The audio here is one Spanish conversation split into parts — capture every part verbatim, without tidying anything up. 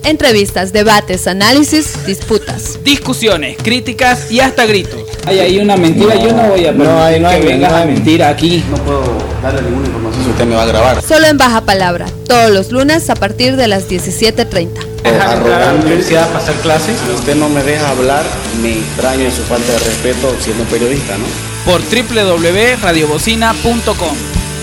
Entrevistas, debates, análisis, disputas. Discusiones, críticas y hasta gritos. Hay ahí una mentira, yo no voy a permitir no hay, no hay, que vengas no hay. a mentir aquí. No puedo darle ninguna información si usted me va a grabar. Solo en Baja Palabra, todos los lunes a partir de las diecisiete treinta. Dejar entrar a la universidad a pasar clases. Si usted no me deja hablar, me extraño en su falta de respeto siendo periodista, ¿no? Por doble u doble u doble u punto radio bocina punto com.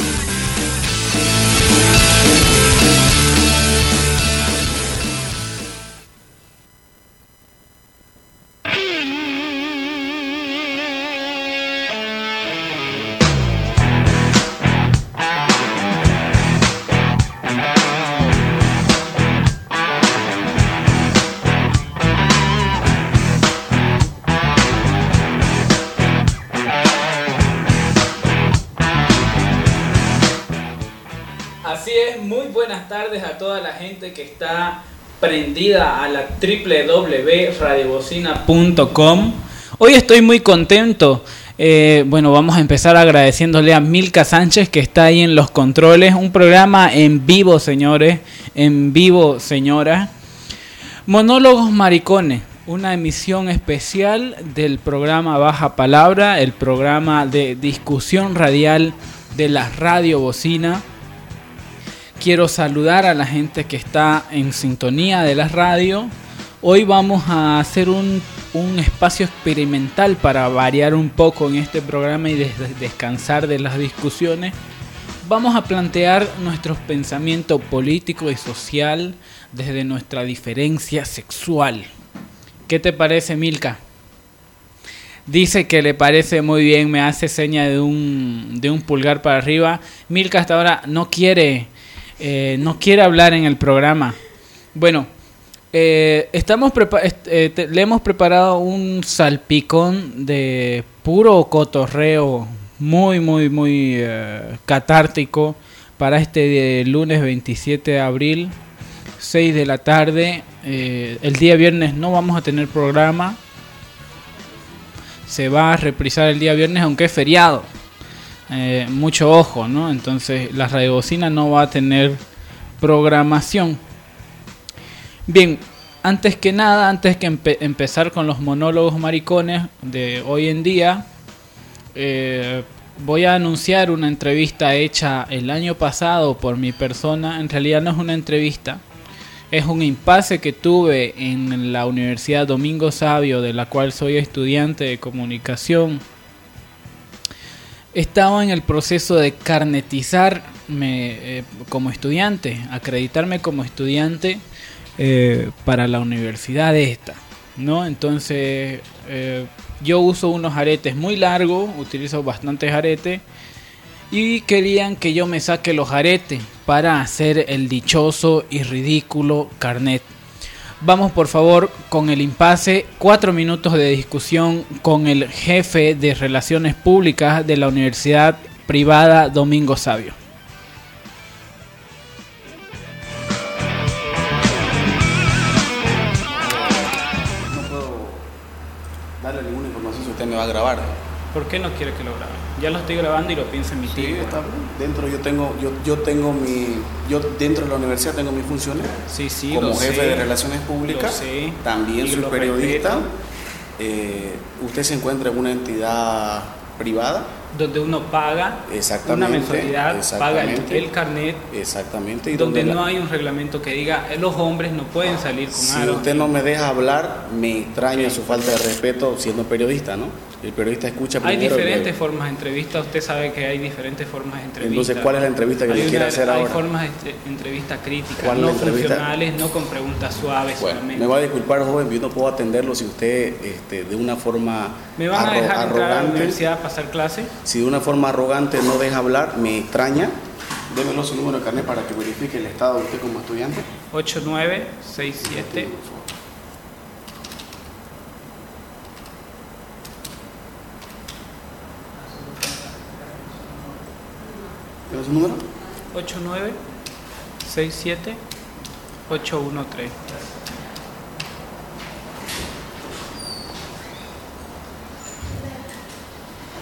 Así es, muy buenas tardes a toda la gente que está prendida a la doble u doble u doble u punto radio bocina punto com. Hoy estoy muy contento. Eh, bueno, vamos a empezar agradeciéndole a Milka Sánchez que está ahí en los controles. Un programa en vivo, señores, en vivo, señora. Monólogos Maricones, una emisión especial del programa Baja Palabra, el programa de discusión radial de la Radio Bocina. Quiero saludar a la gente que está en sintonía de la radio. Hoy vamos a hacer un, un espacio experimental para variar un poco en este programa y des- descansar de las discusiones. Vamos a plantear nuestros pensamientos político y social desde nuestra diferencia sexual. ¿Qué te parece, Milka? Dice que le parece muy bien, me hace seña de un, de un pulgar para arriba. Milka hasta ahora no quiere... Eh, no quiere hablar en el programa. Bueno, eh, estamos prepa- eh, te- le hemos preparado un salpicón de puro cotorreo muy, muy, muy eh, catártico para este eh, lunes veintisiete de abril, seis de la tarde. Eh, el día viernes no vamos a tener programa. Se va a reprisar el día viernes, aunque es feriado. Eh, mucho ojo, ¿no? Entonces la Radio Bocina no va a tener programación. Bien, antes que nada, antes que empe- empezar con los monólogos maricones de hoy en día, eh, voy a anunciar una entrevista hecha el año pasado por mi persona. En realidad no es una entrevista, es un impasse que tuve en la Universidad Domingo Savio, de la cual soy estudiante de comunicación. Estaba en el proceso de carnetizarme eh, como estudiante, acreditarme como estudiante eh, para la universidad esta, ¿no? Entonces eh, yo uso unos aretes muy largos, utilizo bastantes aretes y querían que yo me saque los aretes para hacer el dichoso y ridículo carnet. Vamos por favor con el impasse, cuatro minutos de discusión con el jefe de Relaciones Públicas de la Universidad Privada Domingo Savio. No puedo darle ninguna información si usted me va a grabar. ¿Por qué no quiere que lo grabe? Ya lo estoy grabando y lo pienso emitir. Sí, está bien. Dentro yo tengo, yo, yo tengo mi, yo dentro de la universidad tengo mis funciones. Sí, sí, como lo jefe sé, de Relaciones Públicas. lo sé, También y soy lo periodista. respeto. Eh, usted se encuentra en una entidad privada. Donde uno paga Exactamente, una mensualidad, paga el, exactamente. el carnet, Exactamente. Y donde donde no la- hay un reglamento que diga eh, los hombres no pueden salir con Si armas. usted no me deja hablar, me extraña su falta de respeto siendo periodista, ¿no? El periodista escucha Hay primero. y diferentes luego. formas de entrevista, usted sabe que hay diferentes formas de entrevista. Entonces, ¿cuál es la entrevista que Hay le quiere una- hacer hay ahora? formas de entre- entrevista críticas, ¿Cuál es no la entrevista? funcionales, no con preguntas suaves Bueno, solamente. me va a disculpar, joven, yo no puedo atenderlo si usted este, de una forma ¿Me van a arro- dejar entrar a la arrogante, universidad a pasar clase? si de una forma arrogante no deja hablar, me extraña. Démelo su número de carnet para que verifique el estado de usted como estudiante. ocho nueve seis siete. ¿Tiene su número? ocho nueve seis siete ocho uno tres.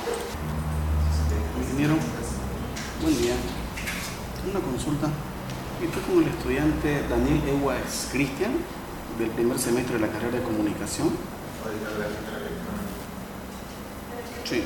Ingeniero, buen día. Una consulta. Y estoy con el estudiante Daniel Ewas Cristian, del primer semestre de la carrera de comunicación. Sí.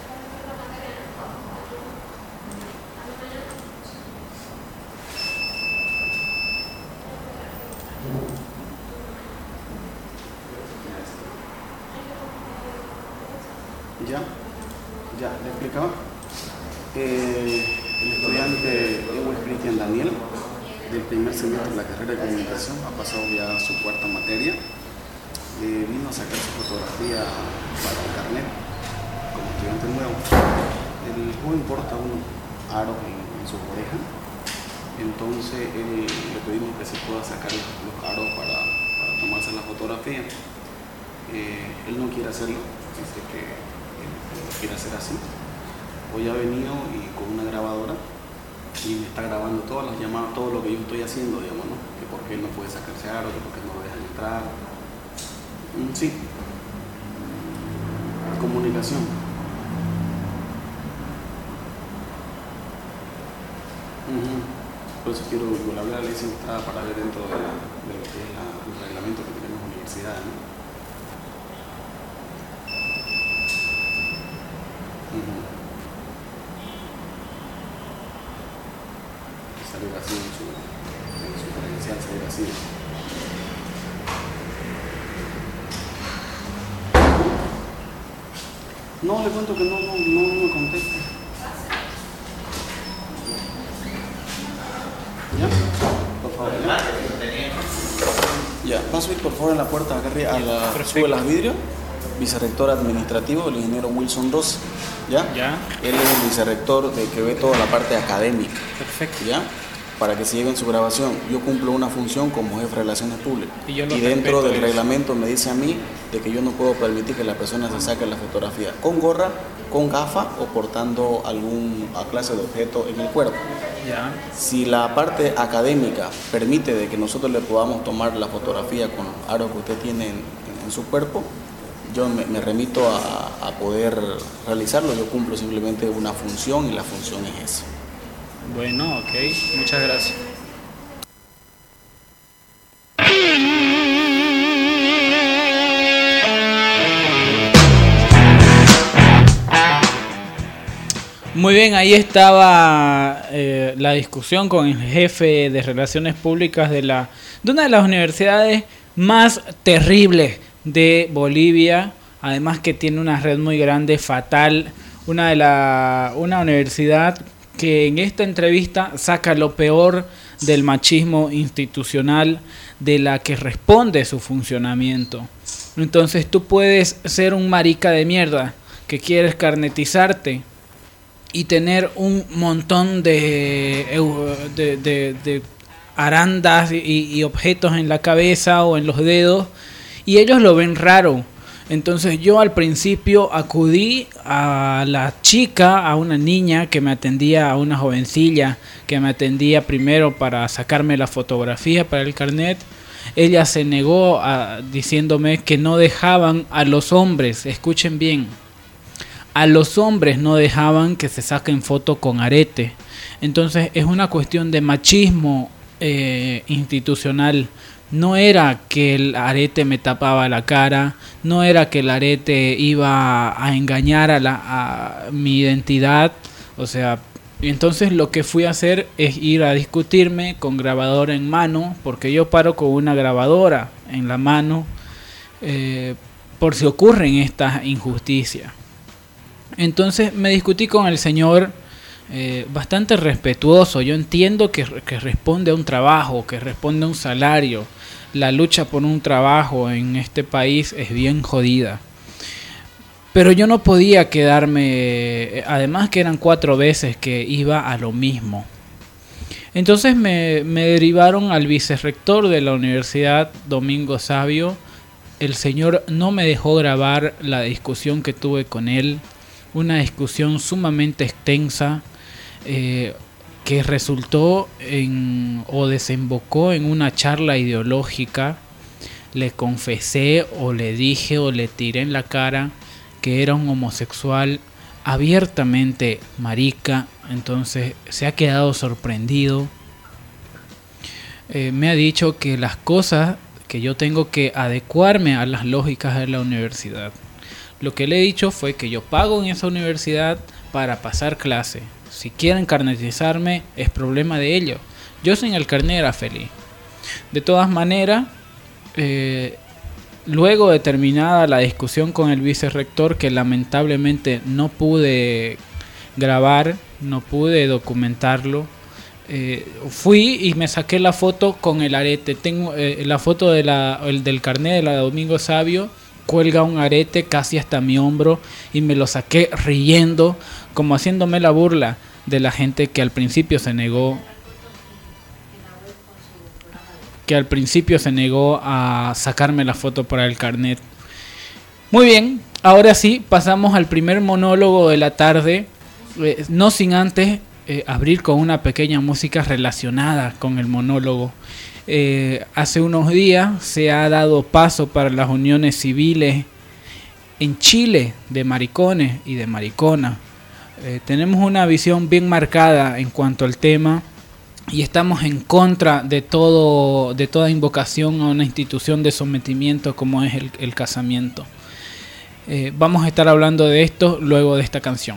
Ya, ya, le explicaba. Eh, el estudiante Ewas Cristian Daniel, del primer semestre de la carrera de comunicación, ha pasado ya su cuarta materia. Eh, vino a sacar su fotografía para el carnet como estudiante nuevo. El joven porta unos aros en, en su oreja, entonces él, le pedimos que se pueda sacar los, los aros para, para tomarse la fotografía. Eh, él no quiere hacerlo, dice que él, él lo quiere hacer así. Hoy ha venido y con una grabadora y me está grabando todas las llamadas, todo lo que yo estoy haciendo, digamos, ¿no? Que por qué él no puede sacarse aros, que por qué no lo dejan entrar. Mm, sí. Comunicación. Uh-huh. Por eso quiero hablar a la licenciada para ver dentro de, de lo que es la, el reglamento que tenemos en la universidad, ¿no? Uh-huh. Salir así en su, en su credencial, salir así. No, le cuento que no, no, no, no me contesta. ¿Ya? Por favor, ¿ya? Ya, paso a ir por favor en la puerta acá arriba, a la, sube las vidrios. Vicerrector administrativo, el ingeniero Wilson Ross. ¿Ya? Ya. Él es el vicerrector de que ve toda la parte académica. Perfecto. ¿Ya? Para que se lleve en su grabación. Yo cumplo una función como jefe de relaciones públicas. Y, yo lo y dentro del eso. reglamento me dice a mí de que yo no puedo permitir que la persona se saque la fotografía con gorra, con gafa o portando algún a clase de objeto en el cuerpo. Ya. Si la parte académica permite de que nosotros le podamos tomar la fotografía con aro que usted tiene en, en, en su cuerpo, yo me, me remito a, a poder realizarlo. Yo cumplo simplemente una función y la función es esa. Bueno, ok, muchas gracias. Muy bien, ahí estaba eh, la discusión con el jefe de Relaciones Públicas de, la, de una de las universidades más terribles de Bolivia, además que tiene una red muy grande, fatal, una de la una universidad que en esta entrevista saca lo peor del machismo institucional de la que responde su funcionamiento. Entonces tú puedes ser un marica de mierda que quieres carnetizarte y tener un montón de, de, de, de arandas y, y objetos en la cabeza o en los dedos y ellos lo ven raro. Entonces yo al principio acudí a la chica, a una niña que me atendía, a una jovencilla que me atendía primero para sacarme la fotografía para el carnet. Ella se negó a, diciéndome que no dejaban a los hombres, escuchen bien, a los hombres no dejaban que se saquen foto con arete. Entonces es una cuestión de machismo eh, institucional. No era que el arete me tapaba la cara, no era que el arete iba a engañar a, la, a mi identidad, o sea, entonces lo que fui a hacer es ir a discutirme con grabadora en mano, porque yo paro con una grabadora en la mano, eh, por si ocurren estas injusticias. Entonces me discutí con el señor, eh, bastante respetuoso. Yo entiendo que, que responde a un trabajo, que responde a un salario. La lucha por un trabajo en este país es bien jodida. Pero yo no podía quedarme, además que eran cuatro veces que iba a lo mismo. Entonces me, me derivaron al vicerrector de la universidad, Domingo Sabio. El señor no me dejó grabar la discusión que tuve con él. Una discusión sumamente extensa, eh, que resultó en o desembocó en una charla ideológica. Le confesé o le dije o le tiré en la cara que era un homosexual abiertamente marica. Entonces se ha quedado sorprendido eh, me ha dicho que las cosas que yo tengo que adecuarme a las lógicas de la universidad. Lo que le he dicho fue que yo pago en esa universidad para pasar clase. Si quieren carnetizarme, es problema de ellos. Yo sin el carnet era feliz. De todas maneras, eh, luego de terminada la discusión con el vicerrector, que lamentablemente no pude grabar, no pude documentarlo, eh, fui y me saqué la foto con el arete. Tengo eh, la foto de la, el, del carnet de la Domingo Sabio, cuelga un arete casi hasta mi hombro y me lo saqué riendo, como haciéndome la burla de la gente que al principio se negó que al principio se negó a sacarme la foto para el carnet. Muy bien, ahora sí, pasamos al primer monólogo de la tarde, eh, no sin antes eh, abrir con una pequeña música relacionada con el monólogo. Eh, hace unos días se ha dado paso para las uniones civiles en Chile de maricones y de mariconas. Eh, tenemos una visión bien marcada en cuanto al tema y estamos en contra de todo, de toda invocación a una institución de sometimiento como es el, el casamiento. Eh, vamos a estar hablando de esto luego de esta canción.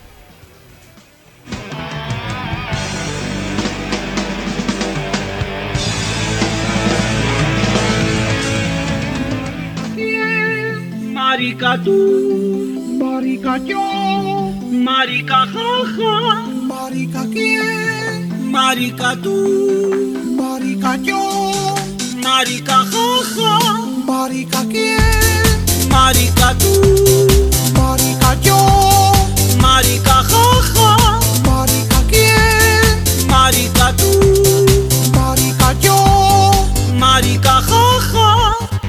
Marica tú, marica yo, marica jaja, marica quién, marica tú, marica yo, marica jaja, marica quién, marica tú, marica yo, marica jaja, marica quién, marica tú, marica yo, marica jaja.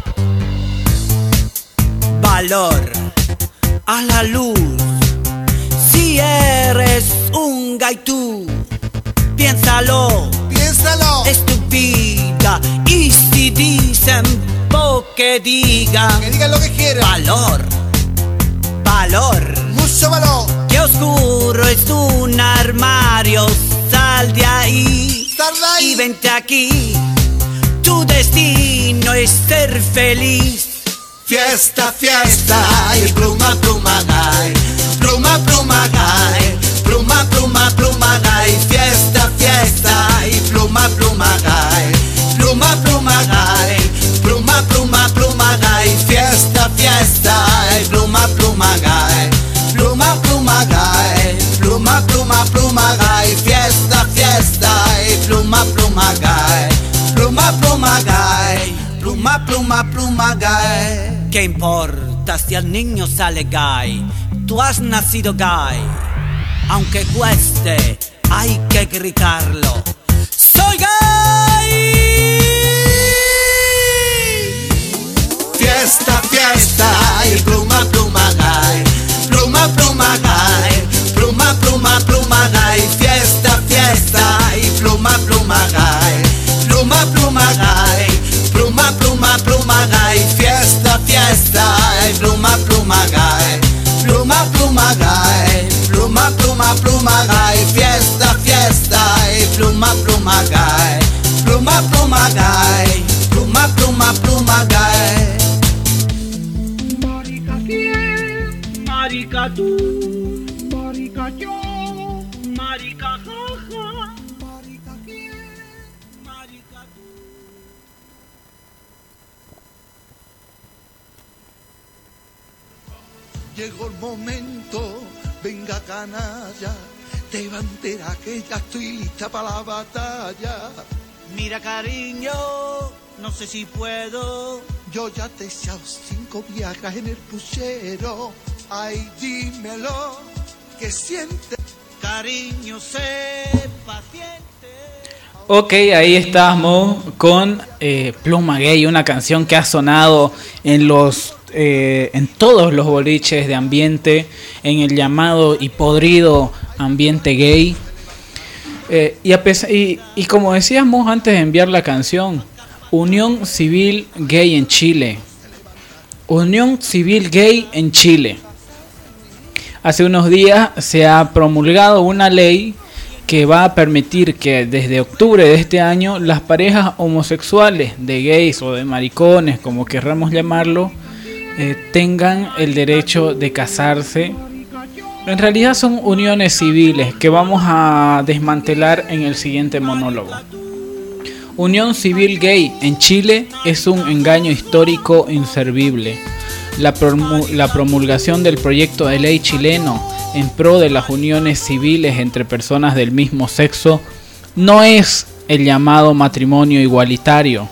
Valor a la luz. Si eres un gaitú, piénsalo, piénsalo, es tu vida. Y si dicen po que digan, que digan lo que quieran. Valor, valor, mucho valor. Qué oscuro es un armario. Sal de ahí, sal de ahí y vente aquí. Tu destino es ser feliz. Fiesta, fiesta, y pluma, pluma, gay. Pluma, pluma, gay. Pluma, pluma, pluma, gay. Fiesta, fiesta, y pluma, pluma, gay. Pluma, pluma, gay. Pluma, pluma, pluma, gay. Fiesta, fiesta, y pluma, pluma, gay. Pluma, pluma, gay. Pluma, pluma, pluma, gay. Fiesta, fiesta, y pluma, pluma, gay. Pluma, pluma, gay. Pluma, pluma, pluma, gay. ¿Qué importa si el niño sale gay? Tú has nacido gay. Aunque cueste, hay que gritarlo. ¡Soy gay! Fiesta, fiesta, y pluma, pluma, gay. Pluma, pluma, gay. Pluma, pluma, pluma, gay. Fiesta, fiesta, y pluma, pluma, gay. Pluma, pluma, gay. Pluma, pluma, pluma, gay. Fiesta, fiesta, y pluma, pluma, gay. Pluma, pluma, gay. Pluma, pluma, pluma, gay. Fiesta, fiesta, y pluma, pluma, gay. Pluma, pluma, gay. Pluma, pluma, pluma, gay. Marica quién, marica tú, marica yo, marica jaja, marica quién, marica tú. Llegó el momento, venga canalla, te bandera que ya estoy lista para la batalla. Mira cariño, no sé si puedo. Yo ya te he echado cinco viajes en el puchero. Ay, dímelo, que sientes. Cariño, sé paciente. Ok, ahí estamos con eh, Pluma Gay, una canción que ha sonado en los eh, en todos los boliches de ambiente, en el llamado y podrido ambiente gay. Eh, y, a pesar, y, y como decíamos antes de enviar la canción, Unión Civil Gay en Chile. Unión Civil Gay en Chile. Hace unos días se ha promulgado una ley que va a permitir que desde octubre de este año las parejas homosexuales, de gays o de maricones, como querramos llamarlo, eh, tengan el derecho de casarse. En realidad son uniones civiles que vamos a desmantelar en el siguiente monólogo. Unión civil gay en Chile es un engaño histórico inservible. La, promu- la promulgación del proyecto de ley chileno en pro de las uniones civiles entre personas del mismo sexo no es el llamado matrimonio igualitario,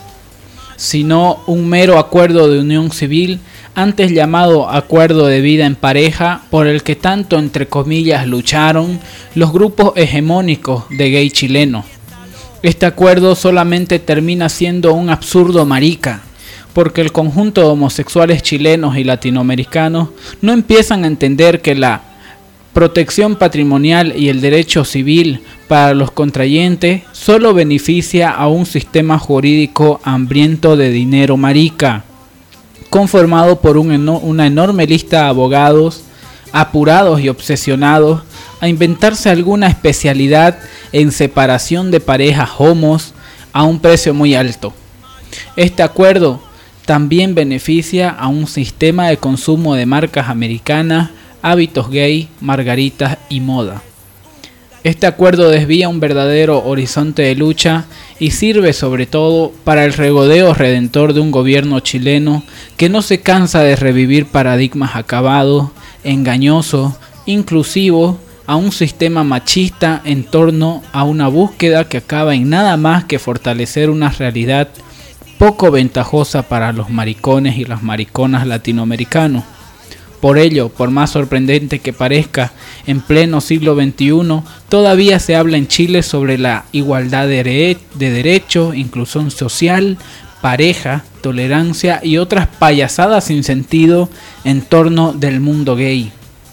sino un mero acuerdo de unión civil, antes llamado acuerdo de vida en pareja, por el que tanto entre comillas lucharon los grupos hegemónicos de gay chileno. Este acuerdo solamente termina siendo un absurdo marica, porque el conjunto de homosexuales chilenos y latinoamericanos no empiezan a entender que la protección patrimonial y el derecho civil para los contrayentes solo beneficia a un sistema jurídico hambriento de dinero marica, conformado por un eno- una enorme lista de abogados apurados y obsesionados a inventarse alguna especialidad en separación de parejas homos a un precio muy alto. Este acuerdo también beneficia a un sistema de consumo de marcas americanas, hábitos gay, margaritas y moda. Este acuerdo desvía un verdadero horizonte de lucha y sirve sobre todo para el regodeo redentor de un gobierno chileno que no se cansa de revivir paradigmas acabados, engañosos, inclusivos, a un sistema machista en torno a una búsqueda que acaba en nada más que fortalecer una realidad poco ventajosa para los maricones y las mariconas latinoamericanos. Por ello, por más sorprendente que parezca, en pleno siglo veintiuno todavía se habla en Chile sobre la igualdad de, dere- de derechos, inclusión social, pareja, tolerancia y otras payasadas sin sentido en torno del mundo gay.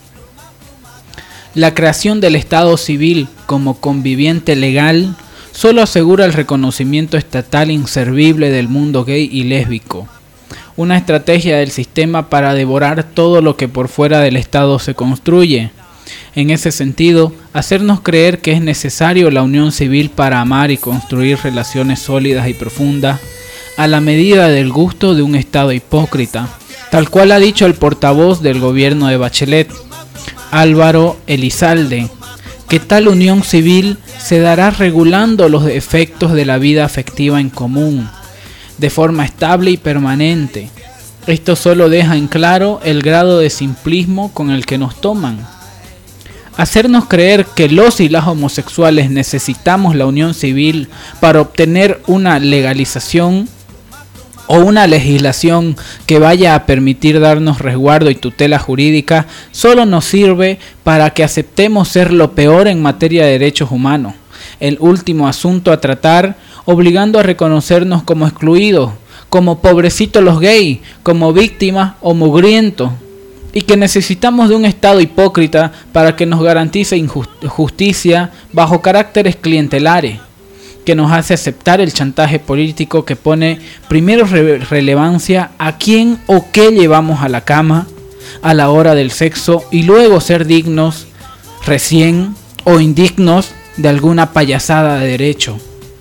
La creación del Estado civil como conviviente legal solo asegura el reconocimiento estatal inservible del mundo gay y lésbico. Una estrategia del sistema para devorar todo lo que por fuera del Estado se construye. En ese sentido, hacernos creer que es necesario la unión civil para amar y construir relaciones sólidas y profundas, a la medida del gusto de un Estado hipócrita, tal cual ha dicho el portavoz del gobierno de Bachelet, Álvaro Elizalde, que tal unión civil se dará regulando los efectos de la vida afectiva en común, de forma estable y permanente. Esto solo deja en claro el grado de simplismo con el que nos toman. Hacernos creer que los y las homosexuales necesitamos la unión civil para obtener una legalización o una legislación que vaya a permitir darnos resguardo y tutela jurídica solo nos sirve para que aceptemos ser lo peor en materia de derechos humanos, el último asunto a tratar, obligando a reconocernos como excluidos, como pobrecitos los gays, como víctimas o mugrientos, y que necesitamos de un Estado hipócrita para que nos garantice injust- justicia bajo caracteres clientelares, que nos hace aceptar el chantaje político que pone primero re- relevancia a quién o qué llevamos a la cama a la hora del sexo y luego ser dignos, recién o indignos de alguna payasada de derecho.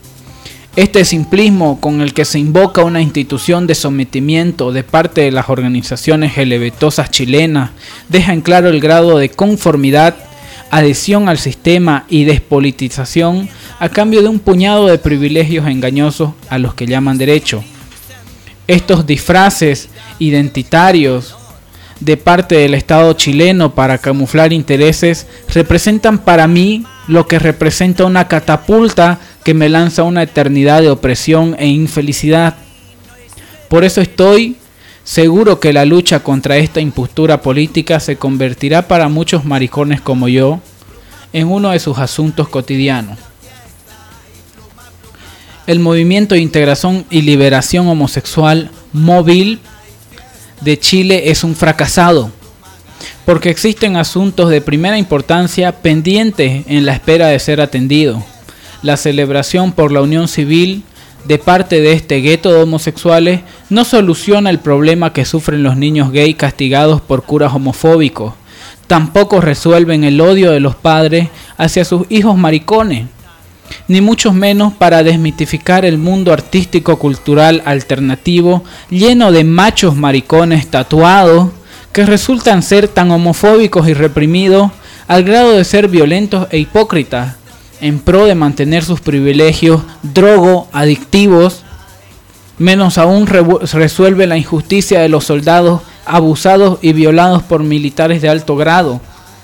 Este simplismo con el que se invoca una institución de sometimiento de parte de las organizaciones LGBTosas chilenas deja en claro el grado de conformidad, adhesión al sistema y despolitización a cambio de un puñado de privilegios engañosos a los que llaman derecho. Estos disfraces identitarios de parte del Estado chileno para camuflar intereses representan para mí lo que representa una catapulta que me lanza una eternidad de opresión e infelicidad. Por eso estoy seguro que la lucha contra esta impostura política se convertirá para muchos maricones como yo en uno de sus asuntos cotidianos. El Movimiento de Integración y Liberación Homosexual móvil de Chile es un fracasado, porque existen asuntos de primera importancia pendientes en la espera de ser atendidos. La celebración por la unión civil de parte de este gueto de homosexuales no soluciona el problema que sufren los niños gay castigados por curas homofóbicos, tampoco resuelven el odio de los padres hacia sus hijos maricones, ni mucho menos para desmitificar el mundo artístico-cultural alternativo lleno de machos maricones tatuados que resultan ser tan homofóbicos y reprimidos al grado de ser violentos e hipócritas en pro de mantener sus privilegios drogo adictivos. Menos aún re- resuelve la injusticia de los soldados abusados y violados por militares de alto grado,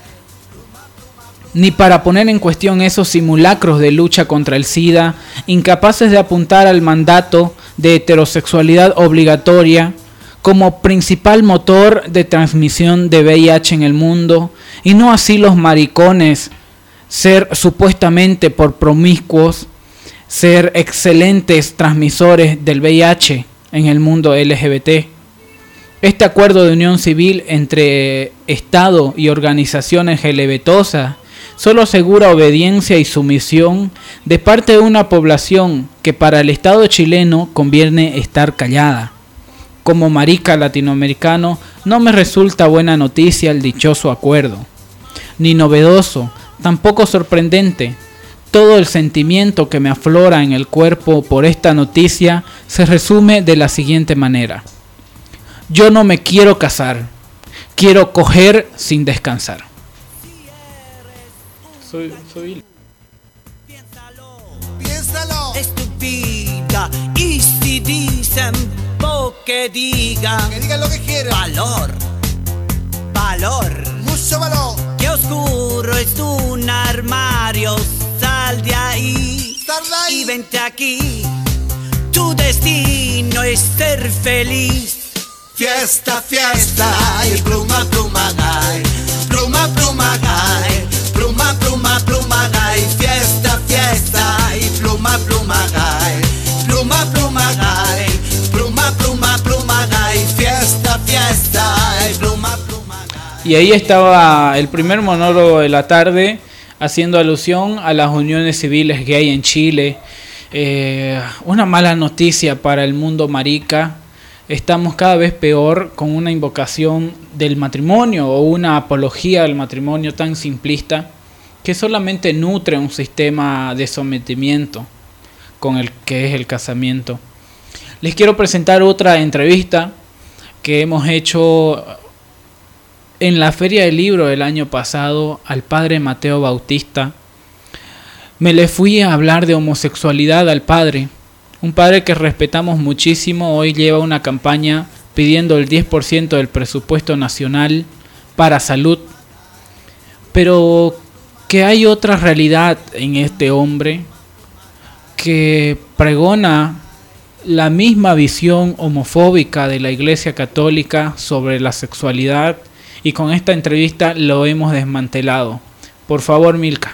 ni para poner en cuestión esos simulacros de lucha contra el SIDA, incapaces de apuntar al mandato de heterosexualidad obligatoria como principal motor de transmisión de V I H en el mundo, y no así los maricones ser supuestamente por promiscuos, ser excelentes transmisores del V I H en el mundo L G B T. Este acuerdo de unión civil entre Estado y organizaciones LGBTosas solo asegura obediencia y sumisión de parte de una población que para el Estado chileno conviene estar callada. Como marica latinoamericano, no me resulta buena noticia el dichoso acuerdo, ni novedoso, tampoco sorprendente. Todo el sentimiento que me aflora en el cuerpo por esta noticia se resume de la siguiente manera: yo no me quiero casar, quiero coger sin descansar. Soy, soy... Piénsalo, piénsalo. Estúpida. Y si dicen po que digan, que digan lo que quieran. Valor, valor, mucho valor. Qué oscuro es un armario. Sal de ahí, sal de ahí y vente aquí. Tu destino es ser feliz. Fiesta, fiesta y pluma, pluma, gay. Pluma, pluma, gay. Pluma, pluma, pluma, gay. Fiesta, fiesta y pluma, pluma, gay. Pluma, pluma, gay. Pluma, pluma, pluma, gay. Fiesta, fiesta y pluma, pluma, gay. Y ahí estaba el primer monólogo de la tarde, haciendo alusión a las uniones civiles gay en Chile. Eh, una mala noticia para el mundo marica. Estamos cada vez peor con una invocación del matrimonio o una apología del matrimonio tan simplista que solamente nutre un sistema de sometimiento con el que es el casamiento. Les quiero presentar otra entrevista que hemos hecho en la Feria del Libro del año pasado al padre Mateo Bautista. Me le fui a hablar de homosexualidad al padre. Un padre que respetamos muchísimo. Hoy lleva una campaña pidiendo el diez por ciento del presupuesto nacional para salud. Pero que hay otra realidad en este hombre que pregona la misma visión homofóbica de la Iglesia Católica sobre la sexualidad, y con esta entrevista lo hemos desmantelado. Por favor, Milka.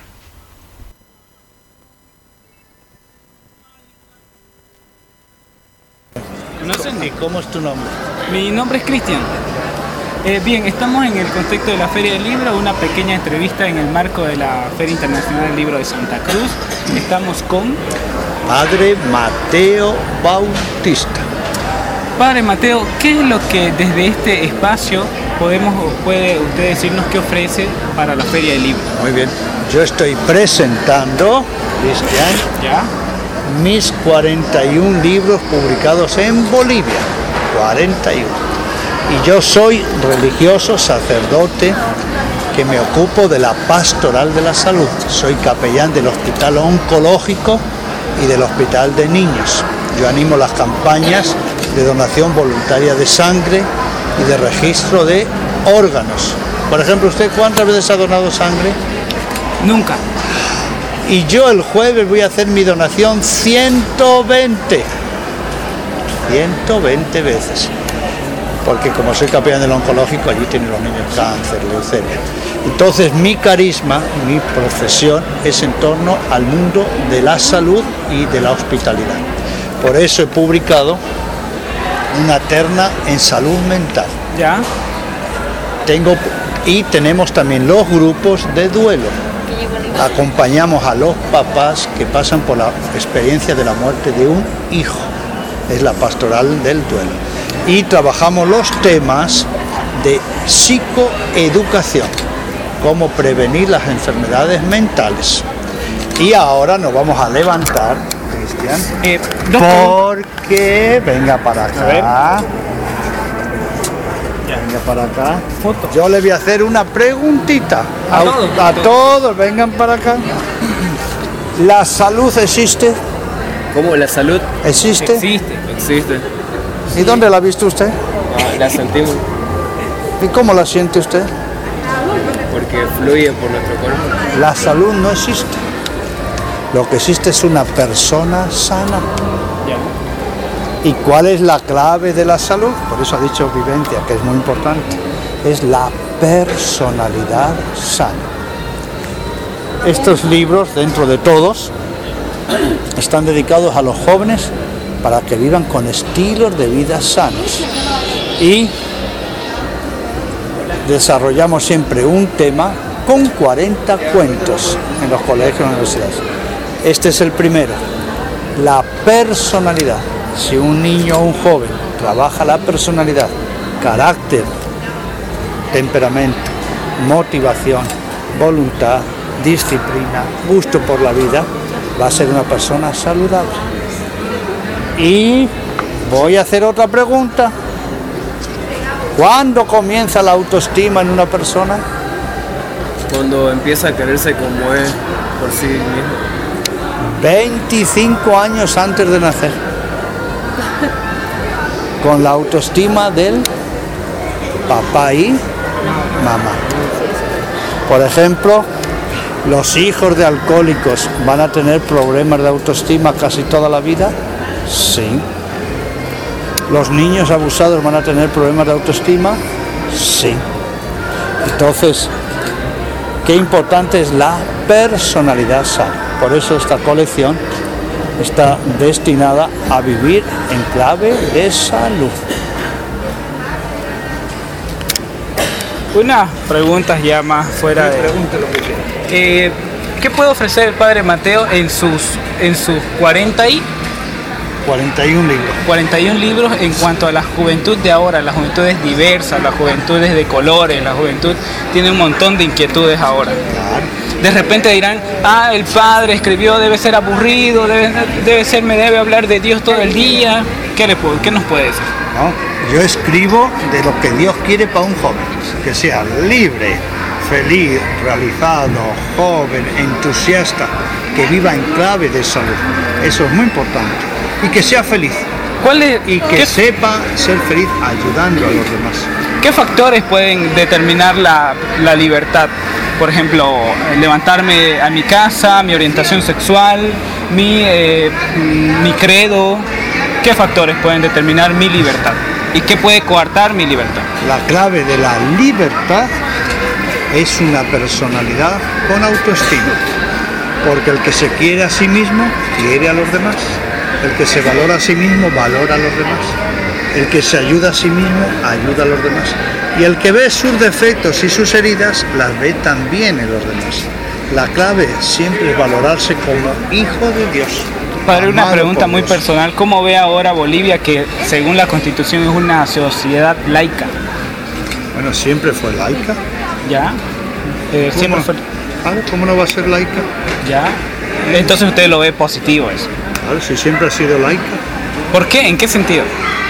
No sé. ¿Y cómo es tu nombre? Mi nombre es Cristian. Eh, bien, estamos en el contexto de la Feria del Libro, una pequeña entrevista en el marco de la Feria Internacional del Libro de Santa Cruz. Estamos con Padre Mateo Bautista. Padre Mateo, ¿qué es lo que desde este espacio podemos o puede usted decirnos que ofrece para la Feria del Libro? Muy bien. Yo estoy presentando, Cristian, ¿Ya? mis cuarenta y un libros publicados en Bolivia. cuarenta y uno. Y yo soy religioso, sacerdote, que me ocupo de la pastoral de la salud. Soy capellán del Hospital Oncológico y del Hospital de Niños. Yo animo las campañas de donación voluntaria de sangre y de registro de órganos. Por ejemplo, ¿usted cuántas veces ha donado sangre? Nunca. Y yo el jueves voy a hacer mi donación ciento veinte. ciento veinte veces. Porque como soy capellán del oncológico, allí tienen los niños cáncer, leucemia. Entonces mi carisma, mi profesión es en torno al mundo de la salud y de la hospitalidad. Por eso he publicado una terna en salud mental. ¿Ya? Tengo, y tenemos también los grupos de duelo. Acompañamos a los papás que pasan por la experiencia de la muerte de un hijo. Es la pastoral del duelo. Y trabajamos los temas de psicoeducación. cómo prevenir las enfermedades mentales. Y ahora nos vamos a levantar, Cristian, Eh, dos preguntas. porque venga para acá. Venga para acá. Yo le voy a hacer una preguntita A todos, a a todos. todos. Vengan para acá. ¿La salud existe? ¿Cómo? ¿La salud? ¿Existe? Existe. Existe. ¿Y dónde la ha visto usted? Ah, la sentimos ¿Y cómo la siente usted? porque fluye por nuestro cuerpo. La salud no existe. Lo que existe es una persona sana. ¿Y cuál es la clave de la salud? Por eso ha dicho Vivencia, que es muy importante. Es la personalidad sana. Estos libros, dentro de todos, están dedicados a los jóvenes para que vivan con estilos de vida sanos. Y desarrollamos siempre un tema con cuarenta cuentos en los colegios y universidades. Este es el primero, la personalidad. Si un niño o un joven trabaja la personalidad, carácter, temperamento, motivación, voluntad, disciplina, gusto por la vida, va a ser una persona saludable. Y voy a hacer otra pregunta. ¿Cuándo comienza la autoestima en una persona? Cuando empieza a quererse como es por sí mismo. veinticinco años antes de nacer. Con la autoestima del papá y mamá. Por ejemplo, ¿los hijos de alcohólicos van a tener problemas de autoestima casi toda la vida? Sí. ¿Los niños abusados van a tener problemas de autoestima? Sí. Entonces, qué importante es la personalidad sana. Por eso esta colección está destinada a vivir en clave de salud. Unas preguntas ya más fuera de... Eh, ¿Qué puede ofrecer el Padre Mateo en sus, en sus cuarenta y cuarenta y un libros. cuarenta y un libros en cuanto a la juventud de ahora? La juventud es diversa, la juventud es de colores, la juventud tiene un montón de inquietudes ahora. De repente dirán, ah, el padre escribió, debe ser aburrido, debe, debe ser, me debe hablar de Dios todo el día. ¿Qué, le, puedo- qué nos puede decir? ¿No? Yo escribo de lo que Dios quiere para un joven, que sea libre, feliz, realizado, joven, entusiasta, que viva en clave de salud. Eso es muy importante. Y que sea feliz. ¿Cuál es, Y que qué, sepa ser feliz ayudando a los demás. qué factores pueden determinar la, la libertad? Por ejemplo, levantarme a mi casa, mi orientación sexual, mi, eh, mi credo. ¿Qué factores pueden determinar mi libertad? ¿Y qué puede coartar mi libertad? La clave de la libertad es una personalidad con autoestima. Porque el que se quiere a sí mismo, quiere a los demás. El que se valora a sí mismo, valora a los demás. El que se ayuda a sí mismo, ayuda a los demás. Y el que ve sus defectos y sus heridas, las ve también en los demás. La clave siempre es valorarse como hijo de Dios. Padre, una amado pregunta por muy Dios. personal. ¿Cómo ve ahora Bolivia, que según la Constitución es una sociedad laica? Bueno, siempre fue laica. ¿Ya? Eh, siempre ¿Cómo? fue... Claro, ¿cómo no va a ser laica? ¿Ya? Entonces usted lo ve positivo eso. Claro, si siempre ha sido laica. ¿Por qué? ¿En qué sentido?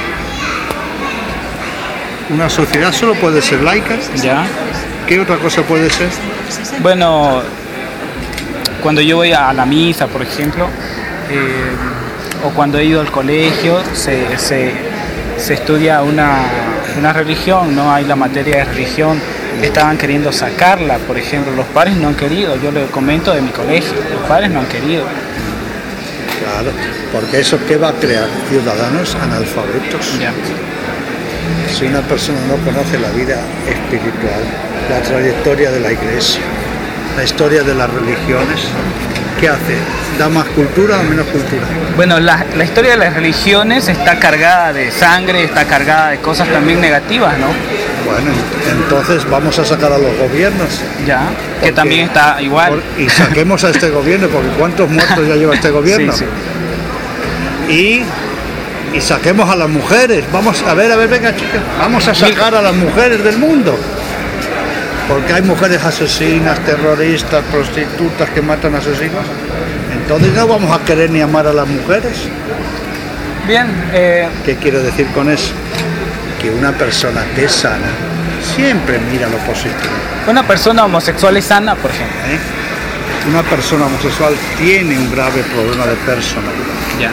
Una sociedad solo puede ser laica. ¿Ya? ¿Qué otra cosa puede ser? Bueno, cuando yo voy a la misa, por ejemplo, eh, o cuando he ido al colegio, se, se, se estudia una, una religión, no hay la materia de religión. Estaban queriendo sacarla, por ejemplo, los padres no han querido. Yo le comento de mi colegio, los padres no han querido. Claro, porque eso ¿qué va a crear? Ciudadanos analfabetos. Ya. Si una persona no conoce la vida espiritual, la trayectoria de la iglesia, la historia de las religiones, ¿qué hace? ¿Da más cultura o menos cultura? Bueno, la, la historia de las religiones está cargada de sangre, está cargada de cosas también negativas, ¿no? Bueno, entonces vamos a sacar a los gobiernos. Ya, que Porque- también está igual. por- y saquemos a este gobierno, porque ¿cuántos muertos ya lleva este gobierno? Sí, sí. Y, y saquemos a las mujeres. Vamos a ver, a ver, venga chicas, vamos a sacar a las mujeres del mundo. Porque hay mujeres asesinas, terroristas, prostitutas que matan asesinos. Entonces no vamos a querer ni amar a las mujeres. Bien, eh, ¿Qué quiero decir con eso? Que una persona que es sana siempre mira lo positivo. una persona homosexual es sana, por ejemplo. ¿eh? Una persona homosexual tiene un grave problema de personalidad. Ya.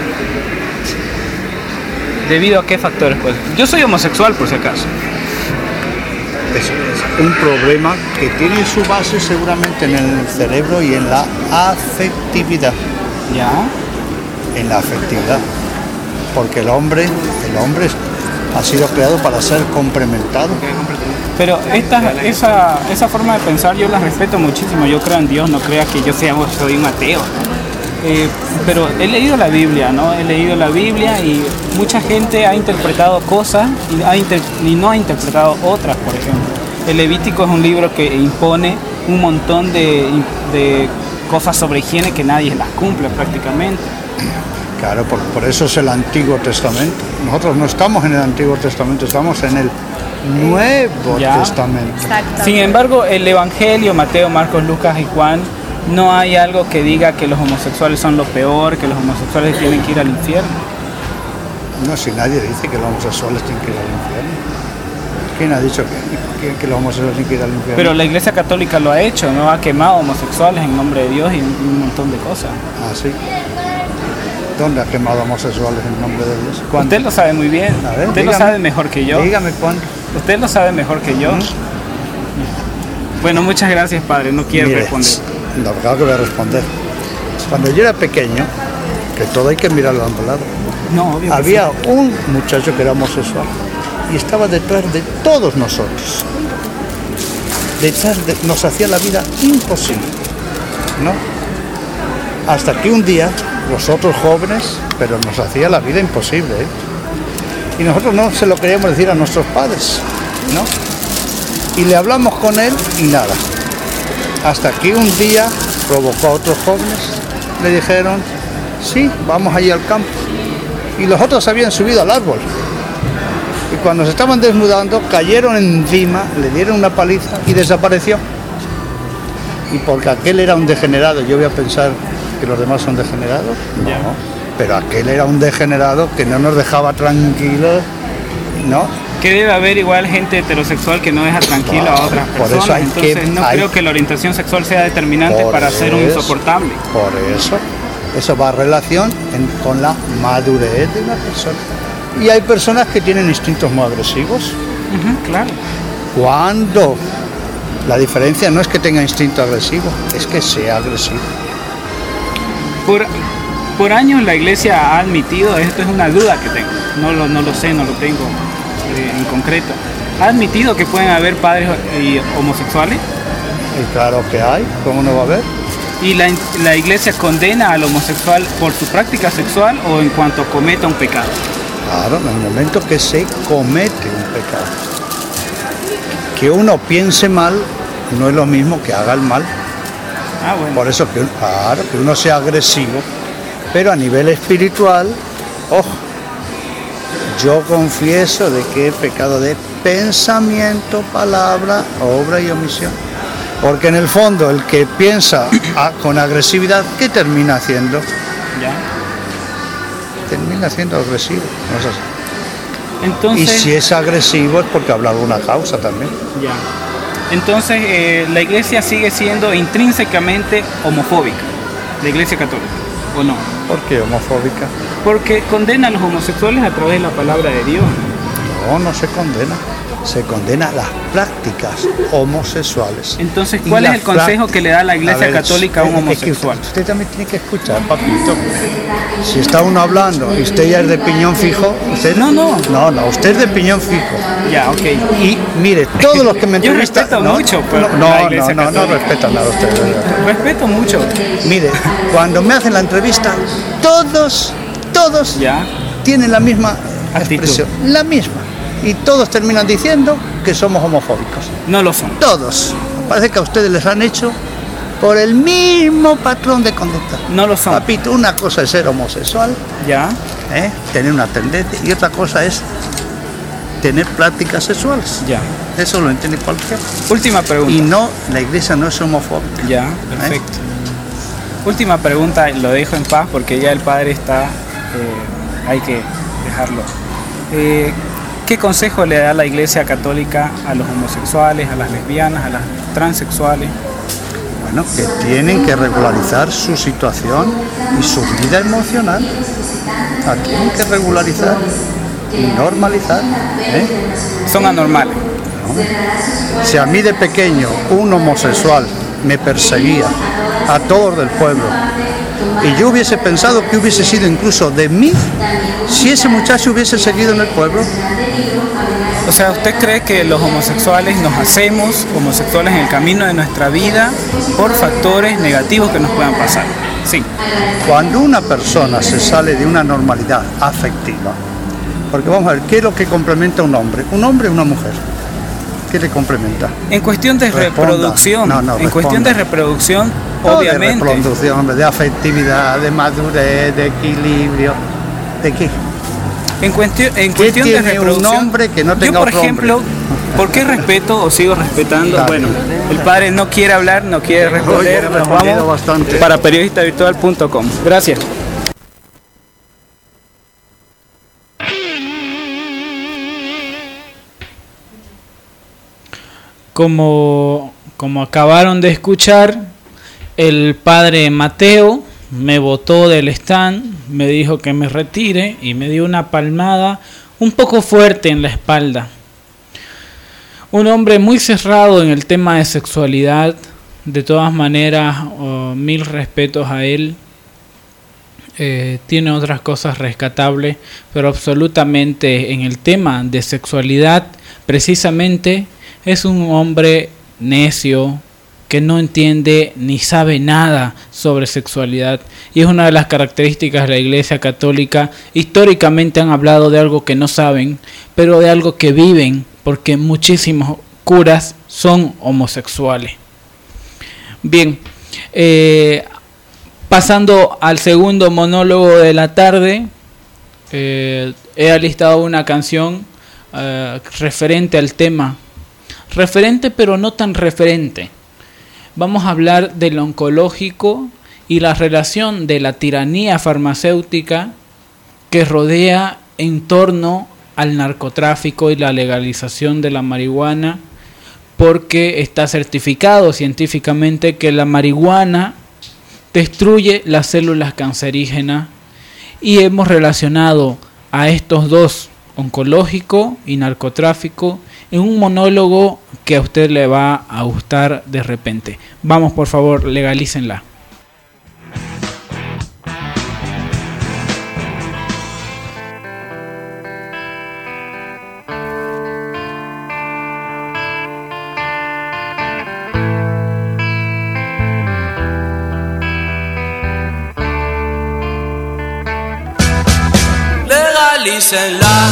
¿Debido a qué factores? Pues yo soy homosexual, por si acaso. Es, es un problema que tiene su base seguramente en el cerebro y en la afectividad. Ya. En la afectividad. Porque el hombre, el hombre ha sido creado para ser complementado. Pero esta, esa, esa forma de pensar yo la respeto muchísimo. Yo creo en Dios, no creas que yo sea, soy un ateo, ¿no? Eh, pero he leído la Biblia, ¿no? He leído la Biblia y mucha gente ha interpretado cosas y, ha inter- y no ha interpretado otras, por ejemplo. El Levítico es un libro que impone un montón de, de cosas sobre higiene que nadie las cumple prácticamente. Claro, por, por eso es el Antiguo Testamento. Nosotros no estamos en el Antiguo Testamento, estamos en el Nuevo Ya. Testamento. Exactamente. Sin embargo, el Evangelio, Mateo, Marcos, Lucas y Juan, no hay algo que diga que los homosexuales son lo peor, que los homosexuales tienen que ir al infierno. No, si nadie dice que los homosexuales tienen que ir al infierno. ¿Quién ha dicho que, que, que los homosexuales tienen que ir al infierno? Pero la Iglesia Católica lo ha hecho, ¿no? Ha quemado homosexuales en nombre de Dios y un, un montón de cosas. Ah, sí. ¿Dónde ha quemado homosexuales en nombre de Dios? ¿Cuándo? Usted lo sabe muy bien. A ver, Usted lo dígame. sabe mejor que yo. Dígame cuándo. Usted lo sabe mejor que yo. Bueno, muchas gracias, padre. No quiero Mire, responder. No, claro que voy a responder. Cuando yo era pequeño, que todo hay que mirarlo a ambos lados, No, obvio que había sí. un muchacho que era homosexual y estaba detrás de todos nosotros. Detrás de, nos hacía la vida imposible, ¿no? Hasta que un día, los otros jóvenes, pero nos hacía la vida imposible, ¿eh? Y nosotros no se lo queríamos decir a nuestros padres, ¿no? Y le hablamos con él y nada. Hasta que un día provocó a otros jóvenes, le dijeron, sí, vamos allí al campo. Y los otros habían subido al árbol. Y cuando se estaban desnudando, cayeron encima, le dieron una paliza y desapareció. Y porque aquel era un degenerado, yo voy a pensar que los demás son degenerados. No, Ya. pero aquel era un degenerado que no nos dejaba tranquilos, ¿no? Que debe haber igual gente heterosexual que no deja tranquilo a otras Por eso personas. hay Entonces que- no hay- creo que la orientación sexual sea determinante Por para ser un eso, insoportable. Por eso, eso va a relación en- con la madurez de una persona. Y hay personas que tienen instintos muy agresivos. Ujú, claro. Cuando la diferencia no es que tenga instinto agresivo, es que sea agresivo. Por, por años la iglesia ha admitido, esto es una duda que tengo, no lo, no lo sé, no lo tengo eh, en concreto, ha admitido que pueden haber padres eh, homosexuales Y claro que hay, ¿cómo no va a haber? y la, la iglesia condena al homosexual por su práctica sexual o en cuanto cometa un pecado. Claro, en el momento que se comete un pecado. Que uno piense mal no es lo mismo que haga el mal. Ah, bueno. Por eso que, claro, que uno sea agresivo, pero a nivel espiritual, ojo, yo confieso de que he pecado de pensamiento, palabra, obra y omisión. Porque en el fondo el que piensa a- con agresividad, ¿qué termina haciendo? Ya. Termina siendo agresivo. ¿No es así? Y Entonces, si es agresivo es porque habrá alguna causa también. ya. Entonces eh, la iglesia sigue siendo intrínsecamente homofóbica, la iglesia católica, ¿o no? ¿Por qué homofóbica? Porque condena a los homosexuales a través de la palabra de Dios. No, no se condena. Se condena las prácticas homosexuales. Entonces, Y ¿cuál es las el consejo prac- que le da la Iglesia A ver, Católica a un es que homosexual? usted, usted también tiene que escuchar, papito. Si está uno hablando y usted ya es de piñón fijo, usted... No, no. No, no, usted es de piñón fijo. Ya, ok. Y mire, todos los que me Yo entrevistan... respeto no, mucho, pero no, la no, Iglesia no, no, no Católica. respeta nada usted. Respeto mucho. Mire, cuando me hacen la entrevista, todos, todos Ya. tienen la misma Actitud. expresión, la misma. Y todos terminan diciendo que somos homofóbicos. No lo son. Todos. Parece que a ustedes les han hecho por el mismo patrón de conducta. No lo son. Papito, una cosa es ser homosexual, Ya. ¿eh? tener una tendencia, y otra cosa es tener prácticas sexuales. Ya. Eso lo entiende cualquiera. Última pregunta. Y no, la iglesia no es homofóbica. Ya, perfecto. ¿Eh? Última pregunta, lo dejo en paz porque ya el padre está, eh, hay que dejarlo. Eh, ¿Qué consejo le da la Iglesia Católica a los homosexuales, a las lesbianas, a las transexuales? Bueno, que tienen que regularizar su situación y su vida emocional. La tienen que regularizar y normalizar. ¿eh? Son anormales. ¿No? Si a mí de pequeño un homosexual me perseguía a todos del pueblo y yo hubiese pensado que hubiese sido incluso de mí si ese muchacho hubiese seguido en el pueblo. O sea, ¿usted cree que los homosexuales nos hacemos homosexuales en el camino de nuestra vida por factores negativos que nos puedan pasar? Sí. Cuando una persona se sale de una normalidad afectiva, porque vamos a ver, ¿qué es lo que complementa a un hombre? Un hombre y una mujer. ¿Qué le complementa? En cuestión de Responda. reproducción, no, no, en responda. cuestión de reproducción, no, obviamente. De reproducción, hombre, de afectividad, de madurez, de equilibrio. ¿De qué? En cuestión, en ¿Qué cuestión de tiene reproducción, un hombre que no tenga yo por otro ejemplo, hombre? ¿por qué respeto o sigo respetando? Dale. Bueno, el padre no quiere hablar, no quiere responder. Oye, he Nos respondido vamos bastante. para periodista virtual punto com. Gracias. Como, como acabaron de escuchar, el padre Mateo me botó del stand, me dijo que me retire y me dio una palmada un poco fuerte en la espalda. Un hombre muy cerrado en el tema de sexualidad, de todas maneras, oh, mil respetos a él. Eh, tiene otras cosas rescatables, pero absolutamente en el tema de sexualidad, precisamente, es un hombre necio, que no entiende ni sabe nada sobre sexualidad. Y es una de las características de la Iglesia Católica. Históricamente han hablado de algo que no saben, pero de algo que viven, porque muchísimos curas son homosexuales. Bien, eh, pasando al segundo monólogo de la tarde, eh, he alistado una canción eh, referente al tema. Referente, pero no tan referente. Vamos a hablar del oncológico y la relación de la tiranía farmacéutica que rodea en torno al narcotráfico y la legalización de la marihuana, porque está certificado científicamente que la marihuana destruye las células cancerígenas, y hemos relacionado a estos dos, oncológico y narcotráfico, en un monólogo que a usted le va a gustar de repente. Vamos, por favor, legalícenla. Legalícenla.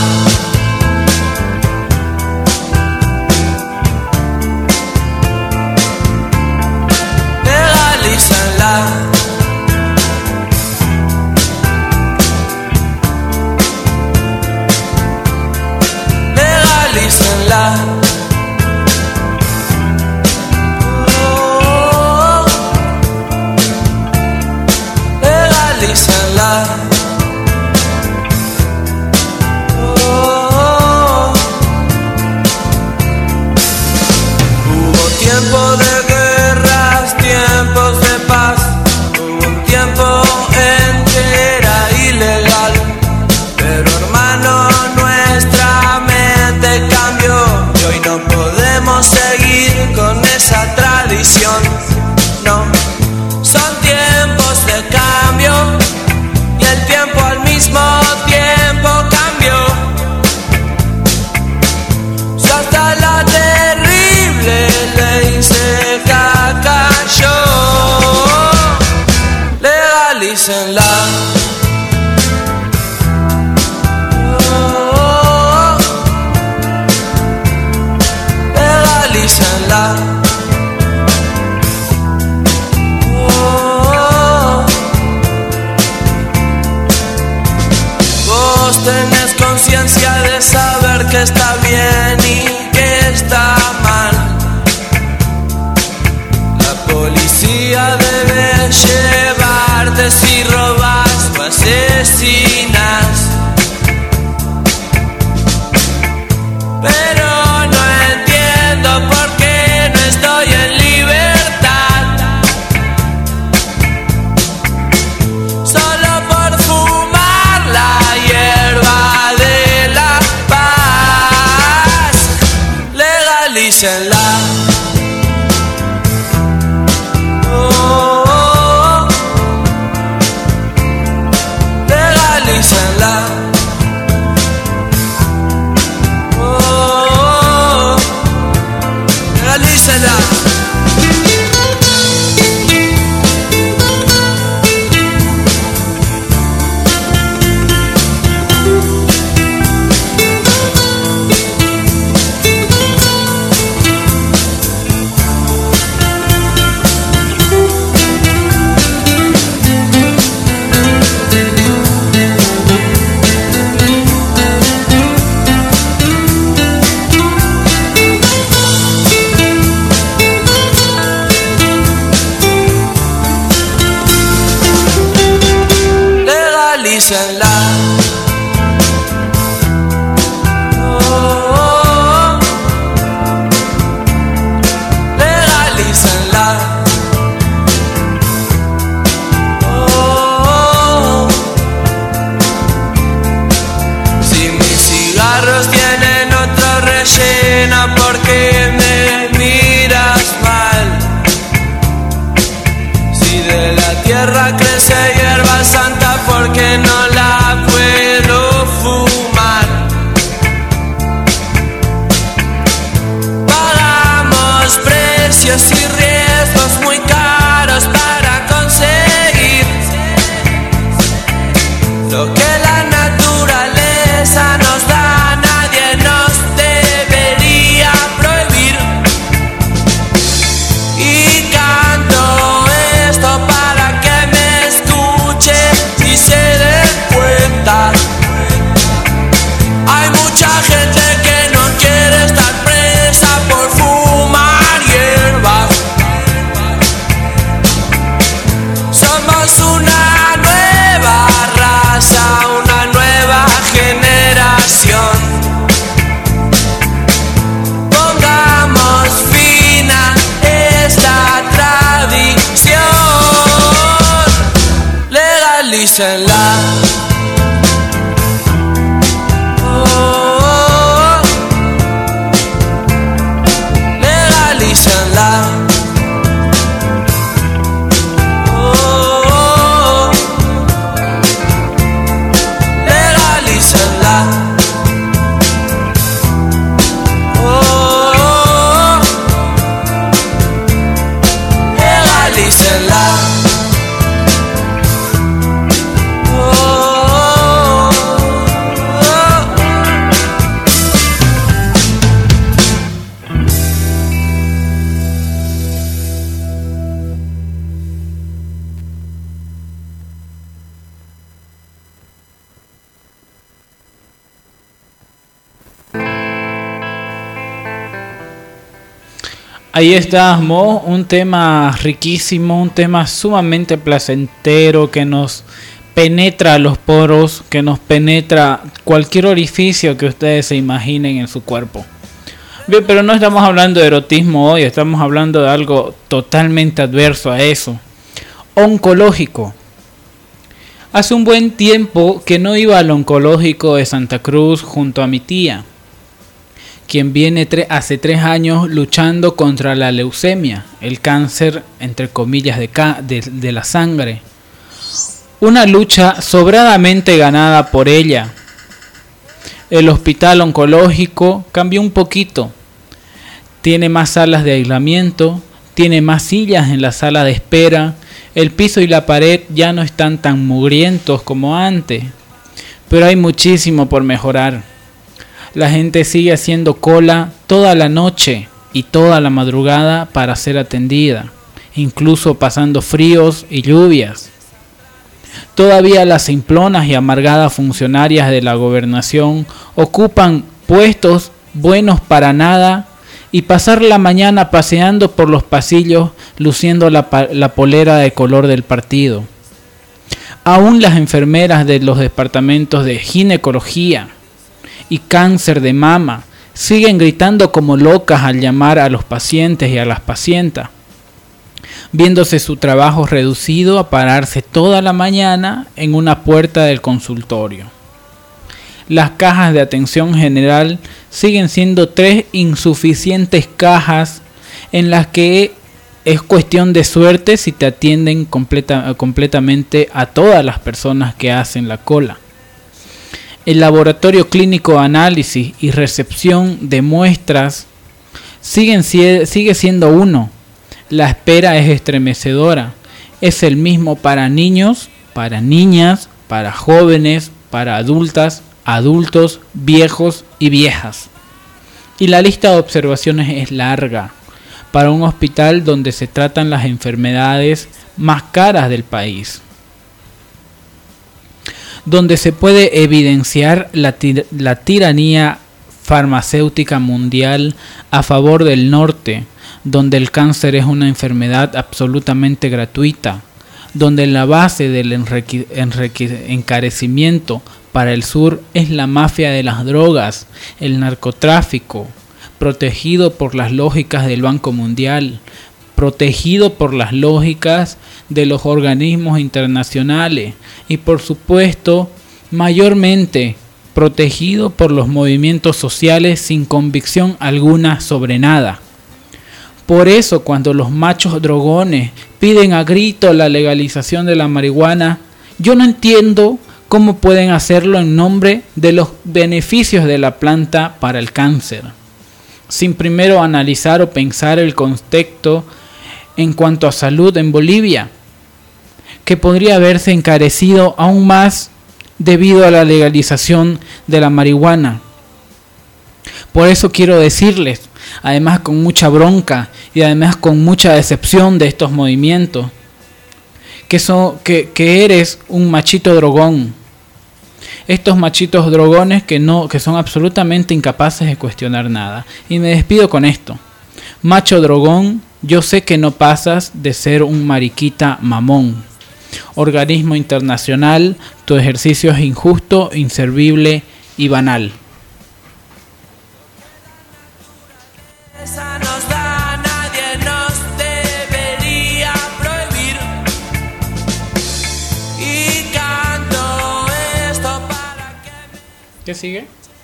Legalícenla. Oh, legalícenla. Oh, hubo tiempo de guerras, tiempos de paz. Hubo un tiempo en que era ilegal, pero hermano, nuestra mente cambió y hoy no podemos seguir con esa tradición. No, son tiempos de cambio y el tiempo al mismo tiempo cambió. Si hasta la terrible ley seca cayó. Legalícenla. Oh, legalícenla. Oh, vos tenés conciencia de esa saber que está bien y que está mal. La policía debe llevarte si robas o asesinas. Pero no entiendo por qué no estoy en libertad. Solo por fumar la hierba de la paz. Legalícenla. Oh, oh, oh. Legalícenla. Legalícenla. Legalícenla. Oh, oh, oh. Legalícenla. Oh, oh, oh. Si mis cigarros tienen otro relleno, ¿por qué me miras mal? Si de la tierra crece hierba santa, porque no la puedo fumar. Pagamos precios y riesgos muy caros para conseguir lo que la naturaleza nos da. Nadie nos debería prohibir. Y canto esto para que me escuche y se den cuenta. Hay mucha gente que no quiere estar presa por fumar hierbas. Somos una nueva raza, una nueva generación. Pongamos fin a esta tradición. Legalícenla. Oh, oh, oh. Legalícenla. Oh, oh, oh. Legalícenla. Oh, oh, oh. Legalícenla. Ahí estamos, un tema riquísimo, un tema sumamente placentero que nos penetra los poros, que nos penetra cualquier orificio que ustedes se imaginen en su cuerpo. Bien, pero no estamos hablando de erotismo hoy, estamos hablando de algo totalmente adverso a eso. Oncológico. Hace un buen tiempo que no iba al oncológico de Santa Cruz junto a mi tía, quien viene tre- hace tres años luchando contra la leucemia, el cáncer, entre comillas, de, ca- de, de la sangre. Una lucha sobradamente ganada por ella. El hospital oncológico cambió un poquito. Tiene más salas de aislamiento, tiene más sillas en la sala de espera, el piso y la pared ya no están tan mugrientos como antes, pero hay muchísimo por mejorar. La gente sigue haciendo cola toda la noche y toda la madrugada para ser atendida, incluso pasando fríos y lluvias. Todavía las simplonas y amargadas funcionarias de la gobernación ocupan puestos buenos para nada y pasar la mañana paseando por los pasillos luciendo la, la polera de color del partido. Aún las enfermeras de los departamentos de ginecología y cáncer de mama siguen gritando como locas al llamar a los pacientes y a las pacientas, viéndose su trabajo reducido a pararse toda la mañana en una puerta del consultorio. Las cajas de atención general siguen siendo tres insuficientes cajas en las que es cuestión de suerte si te atienden completa, completamente a todas las personas que hacen la cola. El laboratorio clínico de análisis y recepción de muestras siguen, sigue siendo uno. La espera es estremecedora. Es el mismo para niños, para niñas, para jóvenes, para adultas, adultos, viejos y viejas. Y la lista de observaciones es larga para un hospital donde se tratan las enfermedades más caras del país, donde se puede evidenciar la, tir- la tiranía farmacéutica mundial a favor del norte, donde el cáncer es una enfermedad absolutamente gratuita, donde la base del enrique- enrique- encarecimiento para el sur es la mafia de las drogas, el narcotráfico, protegido por las lógicas del Banco Mundial, protegido por las lógicas de los organismos internacionales y por supuesto mayormente protegido por los movimientos sociales sin convicción alguna sobre nada. Por eso cuando los machos drogones piden a grito la legalización de la marihuana, yo no entiendo cómo pueden hacerlo en nombre de los beneficios de la planta para el cáncer, sin primero analizar o pensar el contexto en cuanto a salud en Bolivia, que podría haberse encarecido aún más debido a la legalización de la marihuana. Por eso quiero decirles, además con mucha bronca y además con mucha decepción de estos movimientos, que, son, que, que eres un machito drogón. Estos machitos drogones que, no, que son absolutamente incapaces de cuestionar nada. Y me despido con esto. Macho drogón, yo sé que no pasas de ser un mariquita mamón. Organismo internacional, tu ejercicio es injusto, inservible y banal. Esa nos da, nadie nos debería prohibir. Y canto esto para que... ¿Qué sigue?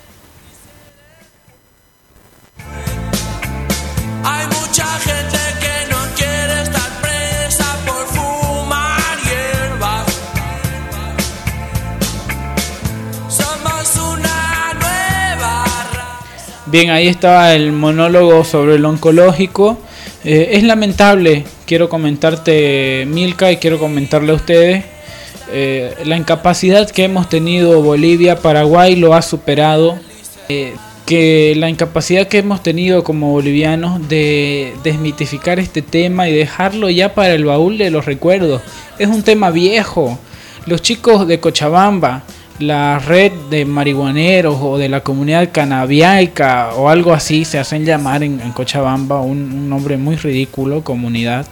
Hay mucha gente que no quiere estar presa por fumar hierbas. Somos una nueva raza. Bien, ahí estaba el monólogo sobre el oncológico. Eh, es lamentable, quiero comentarte, Milka, y quiero comentarle a ustedes, eh, la incapacidad que hemos tenido Bolivia, Paraguay lo ha superado. Eh, que la incapacidad que hemos tenido como bolivianos de desmitificar este tema y dejarlo ya para el baúl de los recuerdos. Es un tema viejo. Los chicos de Cochabamba, la red de marihuaneros o de la comunidad canabiaica o algo así se hacen llamar en, en Cochabamba, un, un nombre muy ridículo, comunidad.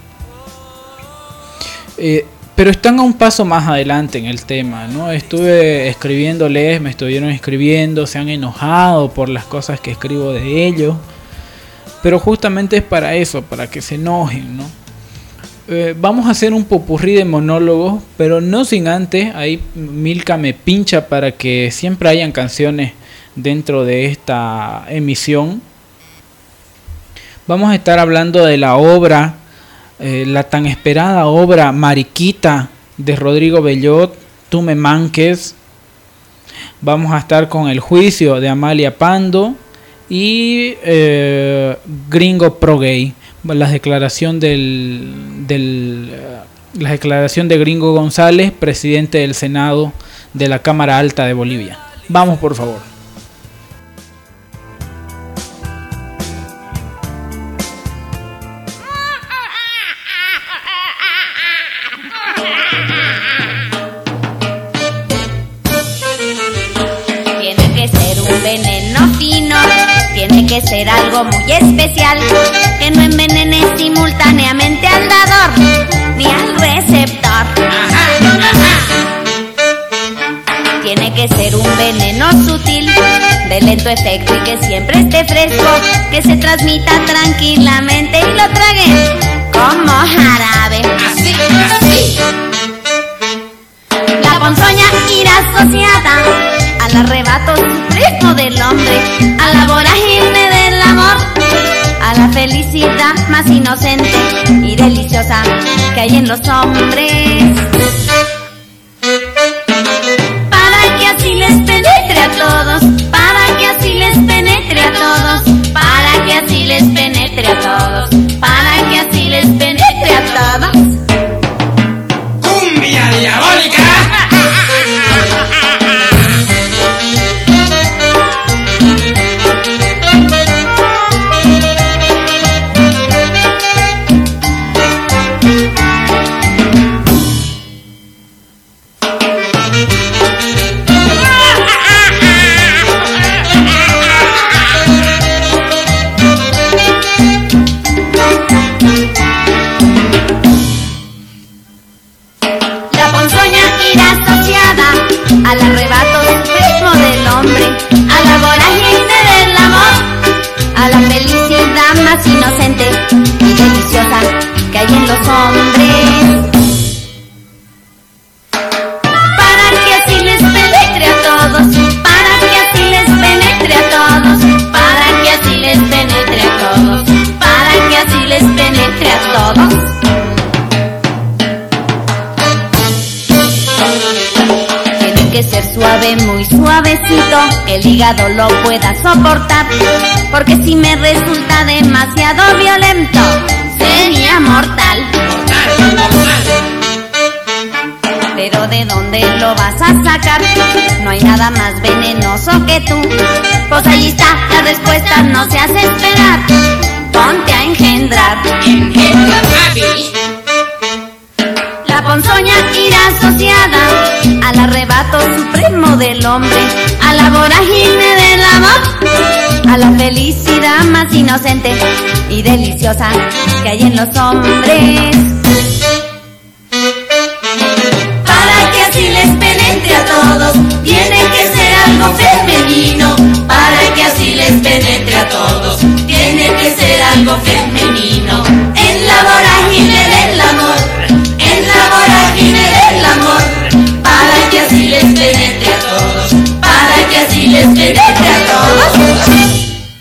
Eh, Pero están a un paso más adelante en el tema, ¿no? Estuve escribiéndoles, me estuvieron escribiendo, se han enojado por las cosas que escribo de ellos. Pero justamente es para eso, para que se enojen, ¿no? Eh, vamos a hacer un popurrí de monólogos, pero no sin antes, ahí Milka me pincha para que siempre hayan canciones dentro de esta emisión. Vamos a estar hablando de la obra... Eh, la tan esperada obra Mariquita de Rodrigo Bellot, Tú me manques. Vamos a estar con El juicio de Amalia Pando y eh, Gringo Pro Gay, la declaración del, del la declaración de Gringo González, presidente del Senado de la Cámara Alta de Bolivia. Vamos, por favor. que ser algo muy especial, que no envenene simultáneamente al dador ni al receptor. Tiene que ser un veneno sutil, de lento efecto y que siempre esté fresco, que se transmita tranquilamente y lo trague como jarabe. Así, así. La ponzoña irá asociada al arrebato supremo del hombre, a la vorágine del amor, a la felicidad más inocente y deliciosa que hay en los hombres. Para que así les penetre a todos, para que así les penetre a todos, para que así les penetre a todos, para que así les penetre a todos. ¡Cumbia diabólica! Al arrebato supremo del hombre, a la vorágine del amor, a la felicidad más inocente y deliciosa que hay en los hombres. Para que así les penetre a todos, para que así les penetre a todos, para que así les penetre a todos, para que así les penetre a todos. Que ser suave, muy suavecito, que el hígado lo pueda soportar, porque si me resulta demasiado violento, sería mortal. Pero ¿de dónde lo vas a sacar? No hay nada más venenoso que tú. Pues ahí está, la respuesta no se hace esperar. Ponte a engendrar. Engendra, papi. La ponzoña irá asociada al arrebato supremo del hombre, a la vorágine del amor, a la felicidad más inocente y deliciosa que hay en los hombres. Para que así les penetre a todos, tiene que ser algo femenino. Para que así les penetre a todos, tiene que ser algo femenino. En la vorágine del amor, en la vorágine del amor, para que así les penetre a todos, para que así les penetre a todos.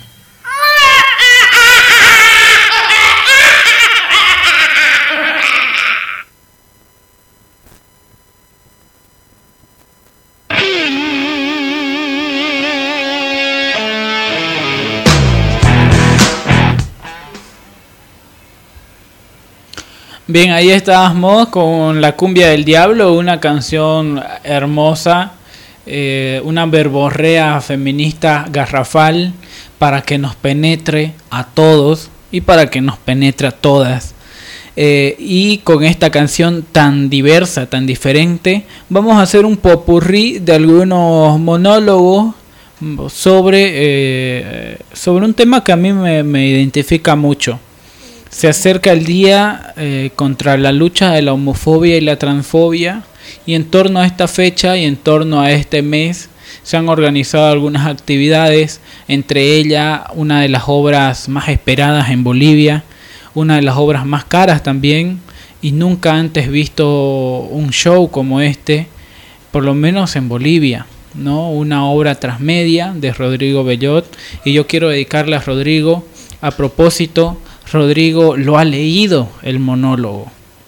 Bien, ahí estábamos con La Cumbia del Diablo, una canción hermosa, eh, una verborrea feminista garrafal para que nos penetre a todos y para que nos penetre a todas. Eh, y con esta canción tan diversa, tan diferente, vamos a hacer un popurrí de algunos monólogos sobre, eh, sobre un tema que a mí me, me identifica mucho. Se acerca el día eh, contra la lucha de la homofobia y la transfobia, y en torno a esta fecha y en torno a este mes se han organizado algunas actividades, entre ellas una de las obras más esperadas en Bolivia, una de las obras más caras también, y nunca antes visto un show como este, por lo menos en Bolivia, ¿no? Una obra transmedia de Rodrigo Bellot, y yo quiero dedicarle a Rodrigo. A propósito, Rodrigo lo ha leído el monólogo.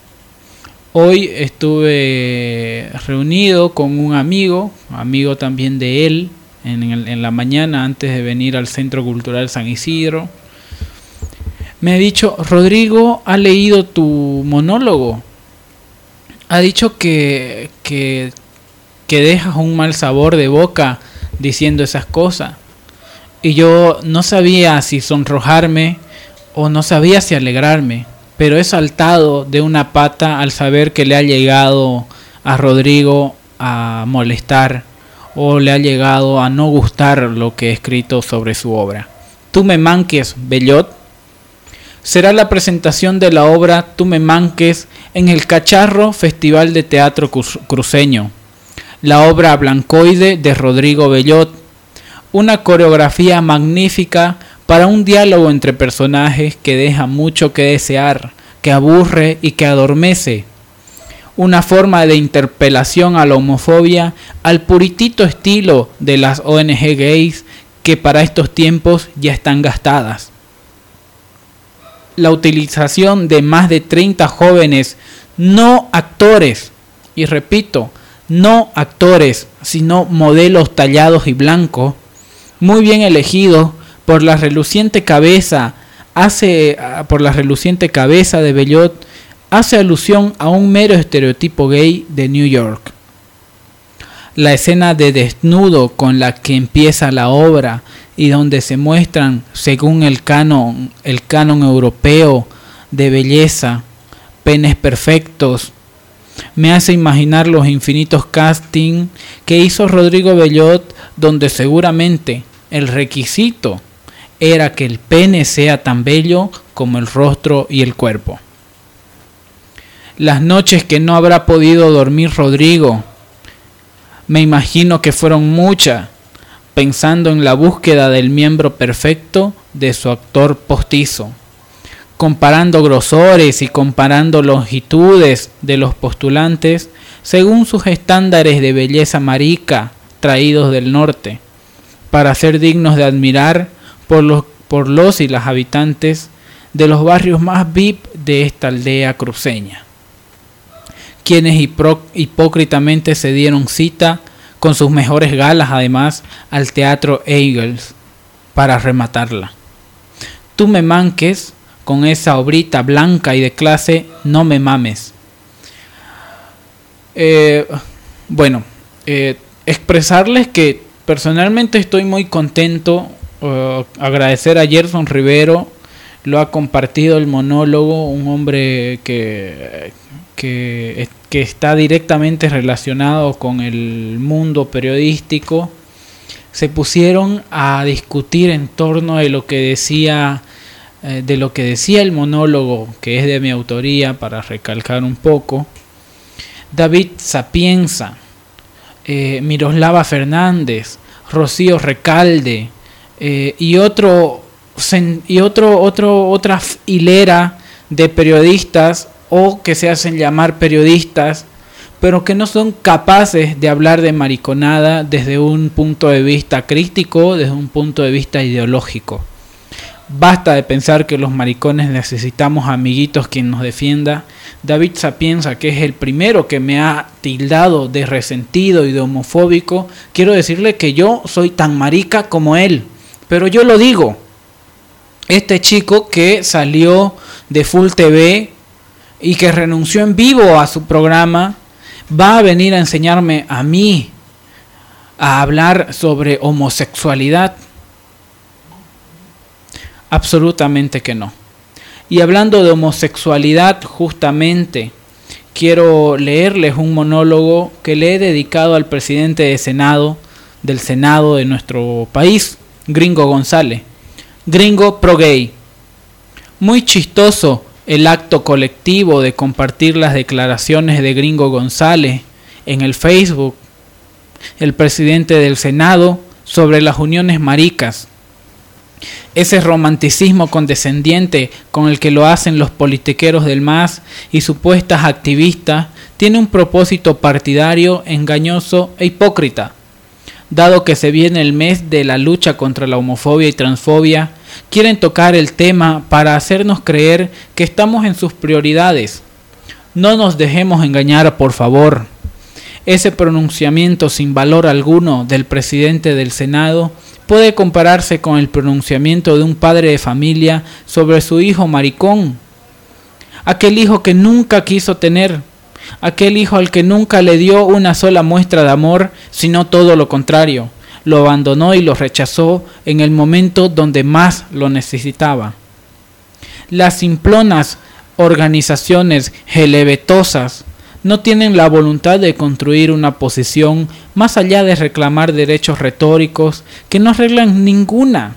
Hoy estuve reunido con un amigo, amigo también de él, en, el, en la mañana antes de venir al Centro Cultural San Isidro. Me ha dicho: Rodrigo ha leído tu monólogo. Ha dicho que, que, que dejas un mal sabor de boca diciendo esas cosas. Y yo no sabía si sonrojarme o no sabía si alegrarme, pero he saltado de una pata al saber que le ha llegado a Rodrigo a molestar o le ha llegado a no gustar lo que he escrito sobre su obra. Tú me manques, Bellot. Será la presentación de la obra Tú me manques en el Cacharro Festival de Teatro Cruceño. La obra Blancoide de Rodrigo Bellot, una coreografía magnífica para un diálogo entre personajes que deja mucho que desear, que aburre y que adormece. Una forma de interpelación a la homofobia al puritito estilo de las O N G gays que para estos tiempos ya están gastadas. La utilización de más de treinta jóvenes no actores, y repito, no actores, sino modelos tallados y blancos, muy bien elegidos por la reluciente cabeza, hace por la reluciente cabeza de Bellot, hace alusión a un mero estereotipo gay de New York. La escena de desnudo con la que empieza la obra y donde se muestran, según el canon, el canon europeo de belleza, penes perfectos, me hace imaginar los infinitos castings que hizo Rodrigo Bellot, donde seguramente el requisito era que el pene sea tan bello como el rostro y el cuerpo. Las noches que no habrá podido dormir Rodrigo, me imagino que fueron muchas, pensando en la búsqueda del miembro perfecto de su actor postizo, comparando grosores y comparando longitudes de los postulantes según sus estándares de belleza marica traídos del norte, para ser dignos de admirar por los, por los y las habitantes de los barrios más V I P de esta aldea cruceña, quienes hipro, hipócritamente se dieron cita con sus mejores galas además al Teatro Eagles para rematarla. Tú me manques con esa obrita blanca y de clase, no me mames. Eh, bueno, eh, expresarles que personalmente estoy muy contento, uh, agradecer a Gerson Rivero, lo ha compartido el monólogo, un hombre que, que, que está directamente relacionado con el mundo periodístico. Se pusieron a discutir en torno de lo que decía eh, de lo que decía el monólogo, que es de mi autoría, para recalcar un poco. David Sapienza, eh, Miroslava Fernández, Rocío Recalde eh, y otro y otro otro otra hilera de periodistas o que se hacen llamar periodistas, pero que no son capaces de hablar de mariconada desde un punto de vista crítico, desde un punto de vista ideológico. Basta de pensar que los maricones necesitamos amiguitos quien nos defienda. David Sapienza, que es el primero que me ha tildado de resentido y de homofóbico, quiero decirle que yo soy tan marica como él, pero yo lo digo. Este chico que salió de Full T V y que renunció en vivo a su programa, va a venir a enseñarme a mí a hablar sobre homosexualidad. Absolutamente que no. Y hablando de homosexualidad, justamente quiero leerles un monólogo que le he dedicado al presidente de Senado, del Senado de nuestro país, Gringo González. Gringo pro gay. Muy chistoso el acto colectivo de compartir las declaraciones de Gringo González en el Facebook, el presidente del Senado, sobre las uniones maricas. Ese romanticismo condescendiente con el que lo hacen los politiqueros del M A S y supuestas activistas tiene un propósito partidario, engañoso e hipócrita. Dado que se viene el mes de la lucha contra la homofobia y transfobia, quieren tocar el tema para hacernos creer que estamos en sus prioridades. No nos dejemos engañar, por favor. Ese pronunciamiento sin valor alguno del presidente del Senado puede compararse con el pronunciamiento de un padre de familia sobre su hijo maricón. Aquel hijo que nunca quiso tener, aquel hijo al que nunca le dio una sola muestra de amor, sino todo lo contrario, lo abandonó y lo rechazó en el momento donde más lo necesitaba. Las simplonas organizaciones gelebetosas no tienen la voluntad de construir una posición más allá de reclamar derechos retóricos que no arreglan ninguna,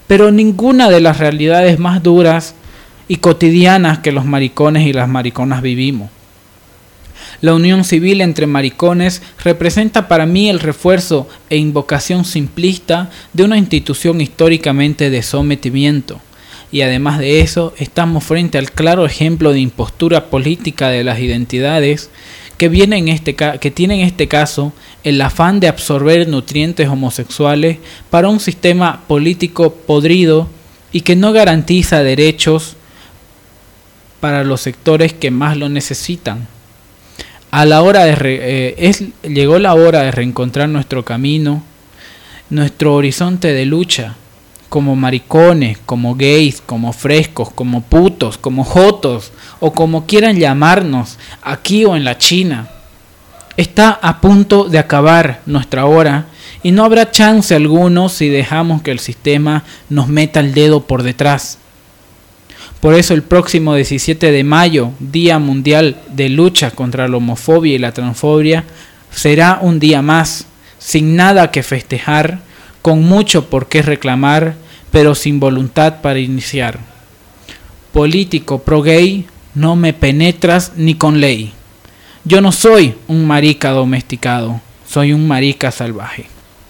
pero ninguna de las realidades más duras y cotidianas que los maricones y las mariconas vivimos. La unión civil entre maricones representa para mí el refuerzo e invocación simplista de una institución históricamente de sometimiento. Y además de eso, estamos frente al claro ejemplo de impostura política de las identidades que, viene en este que tiene en este caso el afán de absorber nutrientes homosexuales para un sistema político podrido y que no garantiza derechos para los sectores que más lo necesitan. A la hora de re, eh, es, llegó la hora de reencontrar nuestro camino, nuestro horizonte de lucha, como maricones, como gays, como frescos, como putos, como jotos, o como quieran llamarnos, aquí o en la China. Está a punto de acabar nuestra hora y no habrá chance alguno si dejamos que el sistema nos meta el dedo por detrás. Por eso el próximo diecisiete de mayo, Día Mundial de Lucha contra la Homofobia y la Transfobia, será un día más, sin nada que festejar, con mucho por qué reclamar, pero sin voluntad para iniciar. Político pro-gay, no me penetras ni con ley. Yo no soy un marica domesticado, soy un marica salvaje.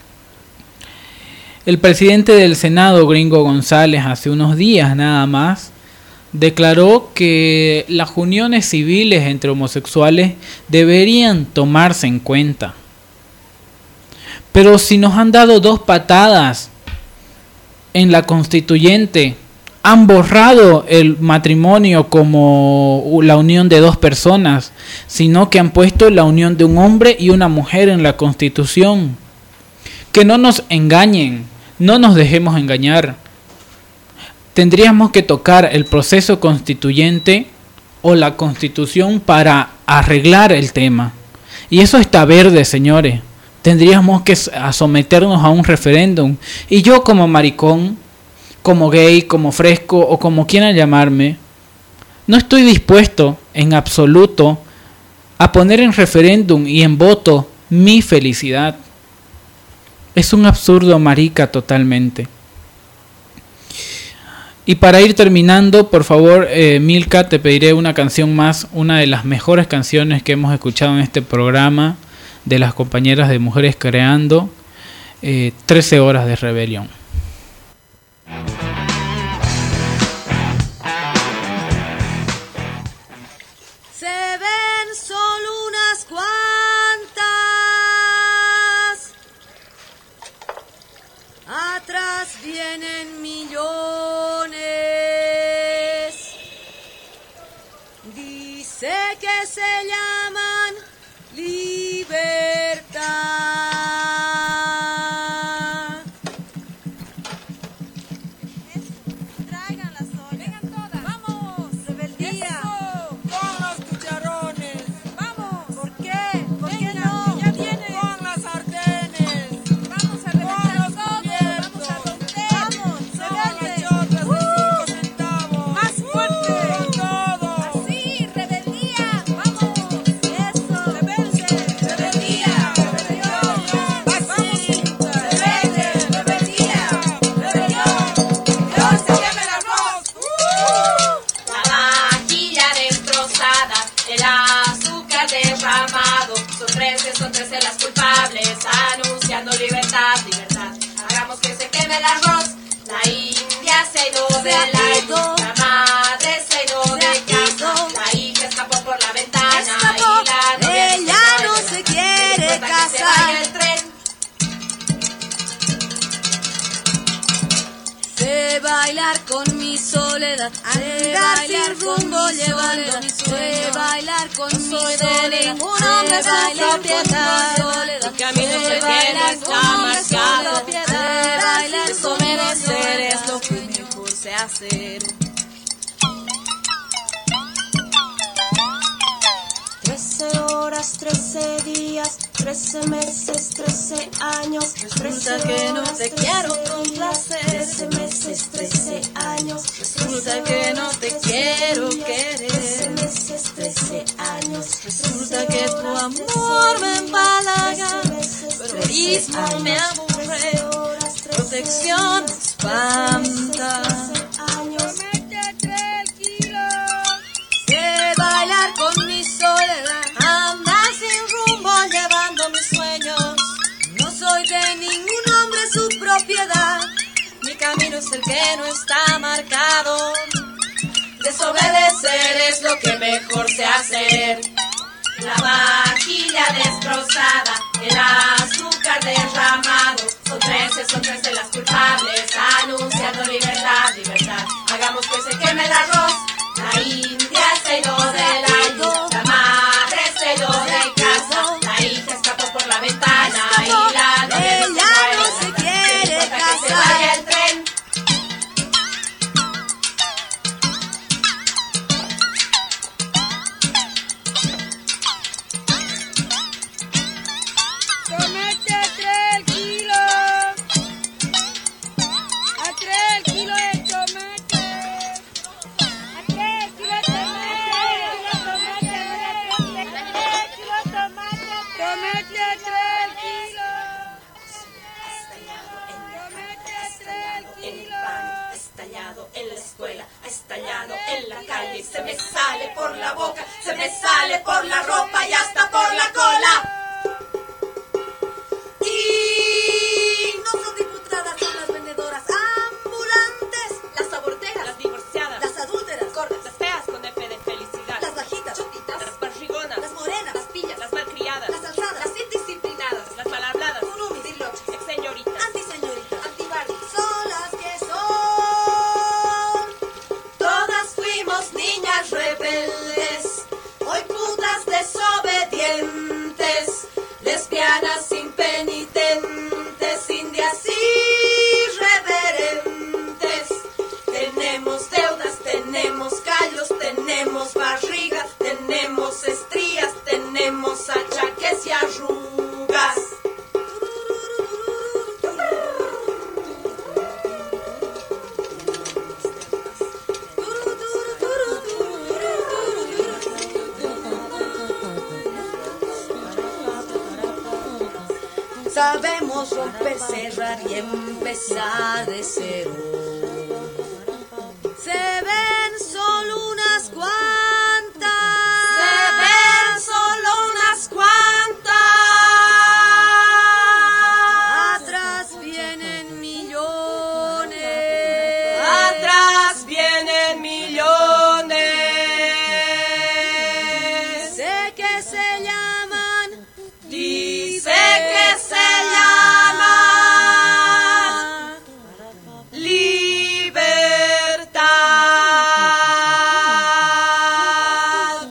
El presidente del Senado, Gringo González, hace unos días nada más, declaró que las uniones civiles entre homosexuales deberían tomarse en cuenta. Pero si nos han dado dos patadas en la constituyente, han borrado el matrimonio como la unión de dos personas, sino que han puesto la unión de un hombre y una mujer en la Constitución. Que no nos engañen, no nos dejemos engañar. Tendríamos que tocar el proceso constituyente o la Constitución para arreglar el tema. Y eso está verde, señores. Tendríamos que someternos a un referéndum. Y yo como maricón, como gay, como fresco o como quieran llamarme, no estoy dispuesto en absoluto a poner en referéndum y en voto mi felicidad. Es un absurdo marica totalmente. Y para ir terminando, por favor, eh, Milka, te pediré una canción más, una de las mejores canciones que hemos escuchado en este programa de las compañeras de Mujeres Creando, eh, trece horas de rebelión. Se ven solo unas cuantas, atrás vienen millones. Dice que se llaman libertad. Traigan las ollas. Vengan todas. Vamos. Rebeldía. Con los cucharones. Vamos. ¿Por qué? ¿Por qué no? Ya vienen. Con las sartenes. Vamos a reventar todo. Vamos a romper. Vamos. Rebelde. Uh. Cinco centavos. Más fuerte. Con todo. Así. Rebeldía. Vamos. Eso. Rebelde. Rebeldía. Rebelión. Así. Rebelde. Rebeldía. Rebelión. Dios se llame el arroz. Uh. La vaquilla destrozada, el azúcar derramado. Son trece, son trece las culpables, anunciando libertad, libertad. Hagamos que se queme el arroz. La India se ha ido de la luz, la madre se ha ido de casa. La hija escapó por la ventana Escapó. y la novia Ella no se quiere importa que se casar. vaya el tren. Sé bailar con mi soledad, andar sin rumbo llevando mi sueño. Sé bailar con mi soledad, ningún hombre sin propiedad. Mi camino es el que no está marcado. Sé bailar Eso con mi merecer soledad. es lo que mejor sé hacer. Trece horas, trece días, trece meses, trece años. Resulta que no te quiero complacer. Trece meses, trece años. Resulta que no te quiero querer. Trece meses, trece años. Resulta que tu amor me empalaga, pero el egoísmo me aburre. Protección espanta. De bailar con mi soledad, andar sin rumbo llevando mis sueños. No soy de ningún hombre su propiedad, mi camino es el que no está marcado. Desobedecer es lo que mejor sé hacer. La vajilla destrozada, el azúcar derramado. Son trece, son trece las culpables, anunciando libertad, libertad. Hagamos que se queme el arroz. La India se ido de la luz, la madre se ido de casa. La hija escapó por la ventana y la novia ella no se quiere casar. Que se vaya el tren. Tomate a tres kilos. A tres kilos de tomate. A tres kilos de tomate. Tres kilos de tomate. Tomate a tres kilos. Tomate a tres En el kilos. pan, ha estallado en la escuela, ha estallado en la calle. Se me sale por la boca, se me sale por la ropa y hasta por la cola. Y no son diputadas, son las vendedoras ambulantes, Las aborteras, las divorciadas, las adúlteras, gordas, las feas con F de felicidad, las bajitas, chotitas, las barrigonas, las morenas, las pillas, las malcriadas, las alzadas, las indisciplinadas, las mal habladas, curumis, diloches, ex señoritas, antiseñoritas, antibarbies. son las que son. Todas fuimos niñas rebeldes, hoy putas desobedientes, lesbianas impenitentes, indias irreverentes. Tenemos deudas, tenemos callos, tenemos barriga, tenemos estrías, tenemos achaques y arrugas. Sabemos romper, cerrar y empezar de cero. Se ven solo unas cuantas. Se ven solo unas cuantas. Atrás vienen millones. Atrás vienen millones. Sé que se llaman. Dice que se llama libertad.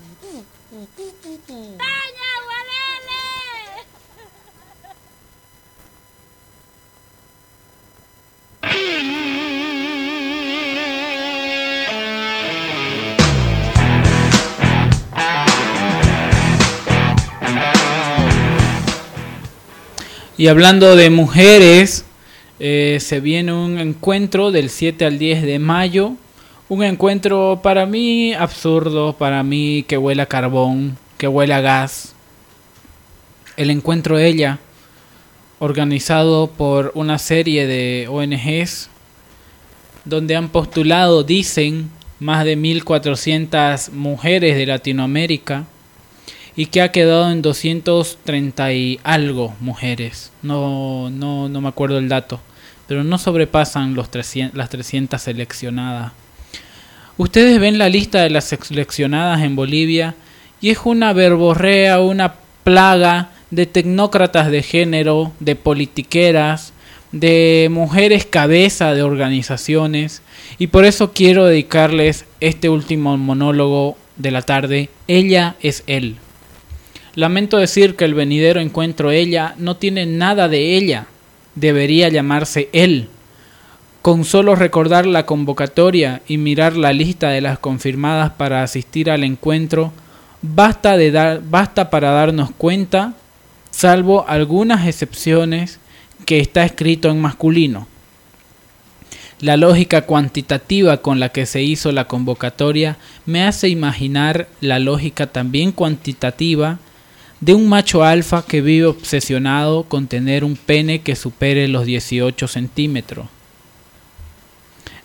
Y hablando de mujeres, eh, se viene un encuentro del siete al diez de mayo. Un encuentro para mí absurdo, para mí que huele a carbón, que huele a gas. El encuentro de ella, organizado por una serie de O N Ges, donde han postulado, dicen, más de mil cuatrocientas mujeres de Latinoamérica, y que ha quedado en doscientos treinta y algo mujeres. No, no, no me acuerdo el dato, pero no sobrepasan los trescientos, las trescientas seleccionadas. Ustedes ven la lista de las seleccionadas en Bolivia y es una verborrea, una plaga de tecnócratas de género, de politiqueras, de mujeres cabeza de organizaciones, y por eso quiero dedicarles este último monólogo de la tarde. Ella es él. Lamento decir que el venidero encuentro ella no tiene nada de ella, debería llamarse él. Con solo recordar la convocatoria y mirar la lista de las confirmadas para asistir al encuentro, basta, de dar, basta para darnos cuenta, salvo algunas excepciones, que está escrito en masculino. La lógica cuantitativa con la que se hizo la convocatoria me hace imaginar la lógica también cuantitativa de un macho alfa que vive obsesionado con tener un pene que supere los dieciocho centímetros.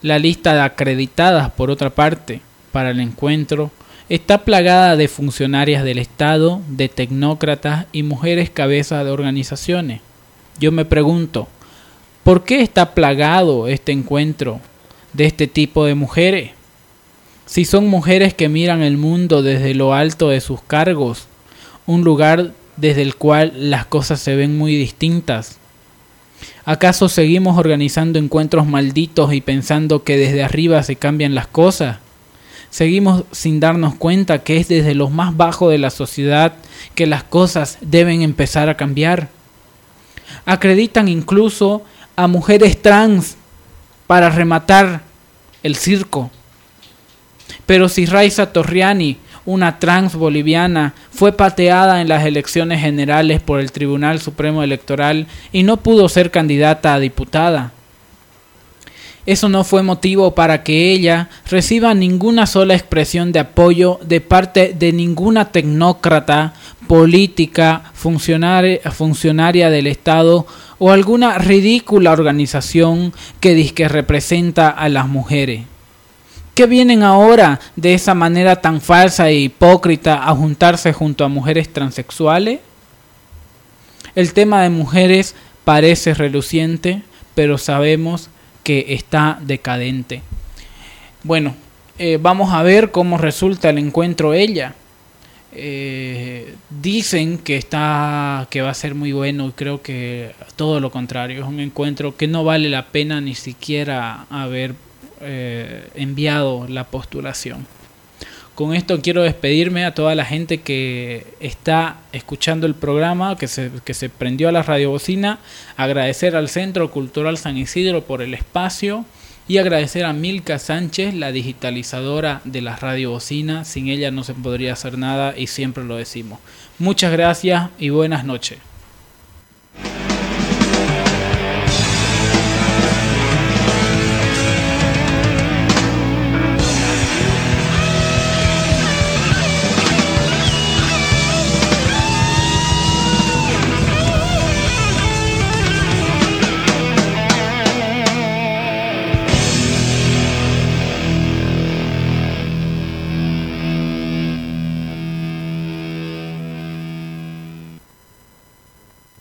La lista de acreditadas, por otra parte, para el encuentro, está plagada de funcionarias del Estado, de tecnócratas y mujeres cabezas de organizaciones. Yo me pregunto, ¿por qué está plagado este encuentro de este tipo de mujeres? Si son mujeres que miran el mundo desde lo alto de sus cargos, un lugar desde el cual las cosas se ven muy distintas. ¿Acaso seguimos organizando encuentros malditos y pensando que desde arriba se cambian las cosas? Seguimos sin darnos cuenta que es desde lo más bajo de la sociedad que las cosas deben empezar a cambiar. Acreditan incluso a mujeres trans para rematar el circo. Pero si Raiza Torriani, una trans boliviana, fue pateada en las elecciones generales por el Tribunal Supremo Electoral y no pudo ser candidata a diputada, eso no fue motivo para que ella reciba ninguna sola expresión de apoyo de parte de ninguna tecnócrata, política, funcionaria, funcionaria del Estado o alguna ridícula organización que dizque representa a las mujeres. ¿Qué vienen ahora de esa manera tan falsa e hipócrita a juntarse junto a mujeres transexuales? El tema de mujeres parece reluciente, pero sabemos que está decadente. Bueno, eh, vamos a ver cómo resulta el encuentro ella. Eh, dicen que está, que va a ser muy bueno, y creo que todo lo contrario, es un encuentro que no vale la pena ni siquiera haber eh, enviado la postulación. Con esto quiero despedirme a toda la gente que está escuchando el programa, que se, que se prendió a la radiobocina, agradecer al Centro Cultural San Isidro por el espacio y agradecer a Milka Sánchez, la digitalizadora de la radiobocina. Sin ella no se podría hacer nada y siempre lo decimos. Muchas gracias y buenas noches.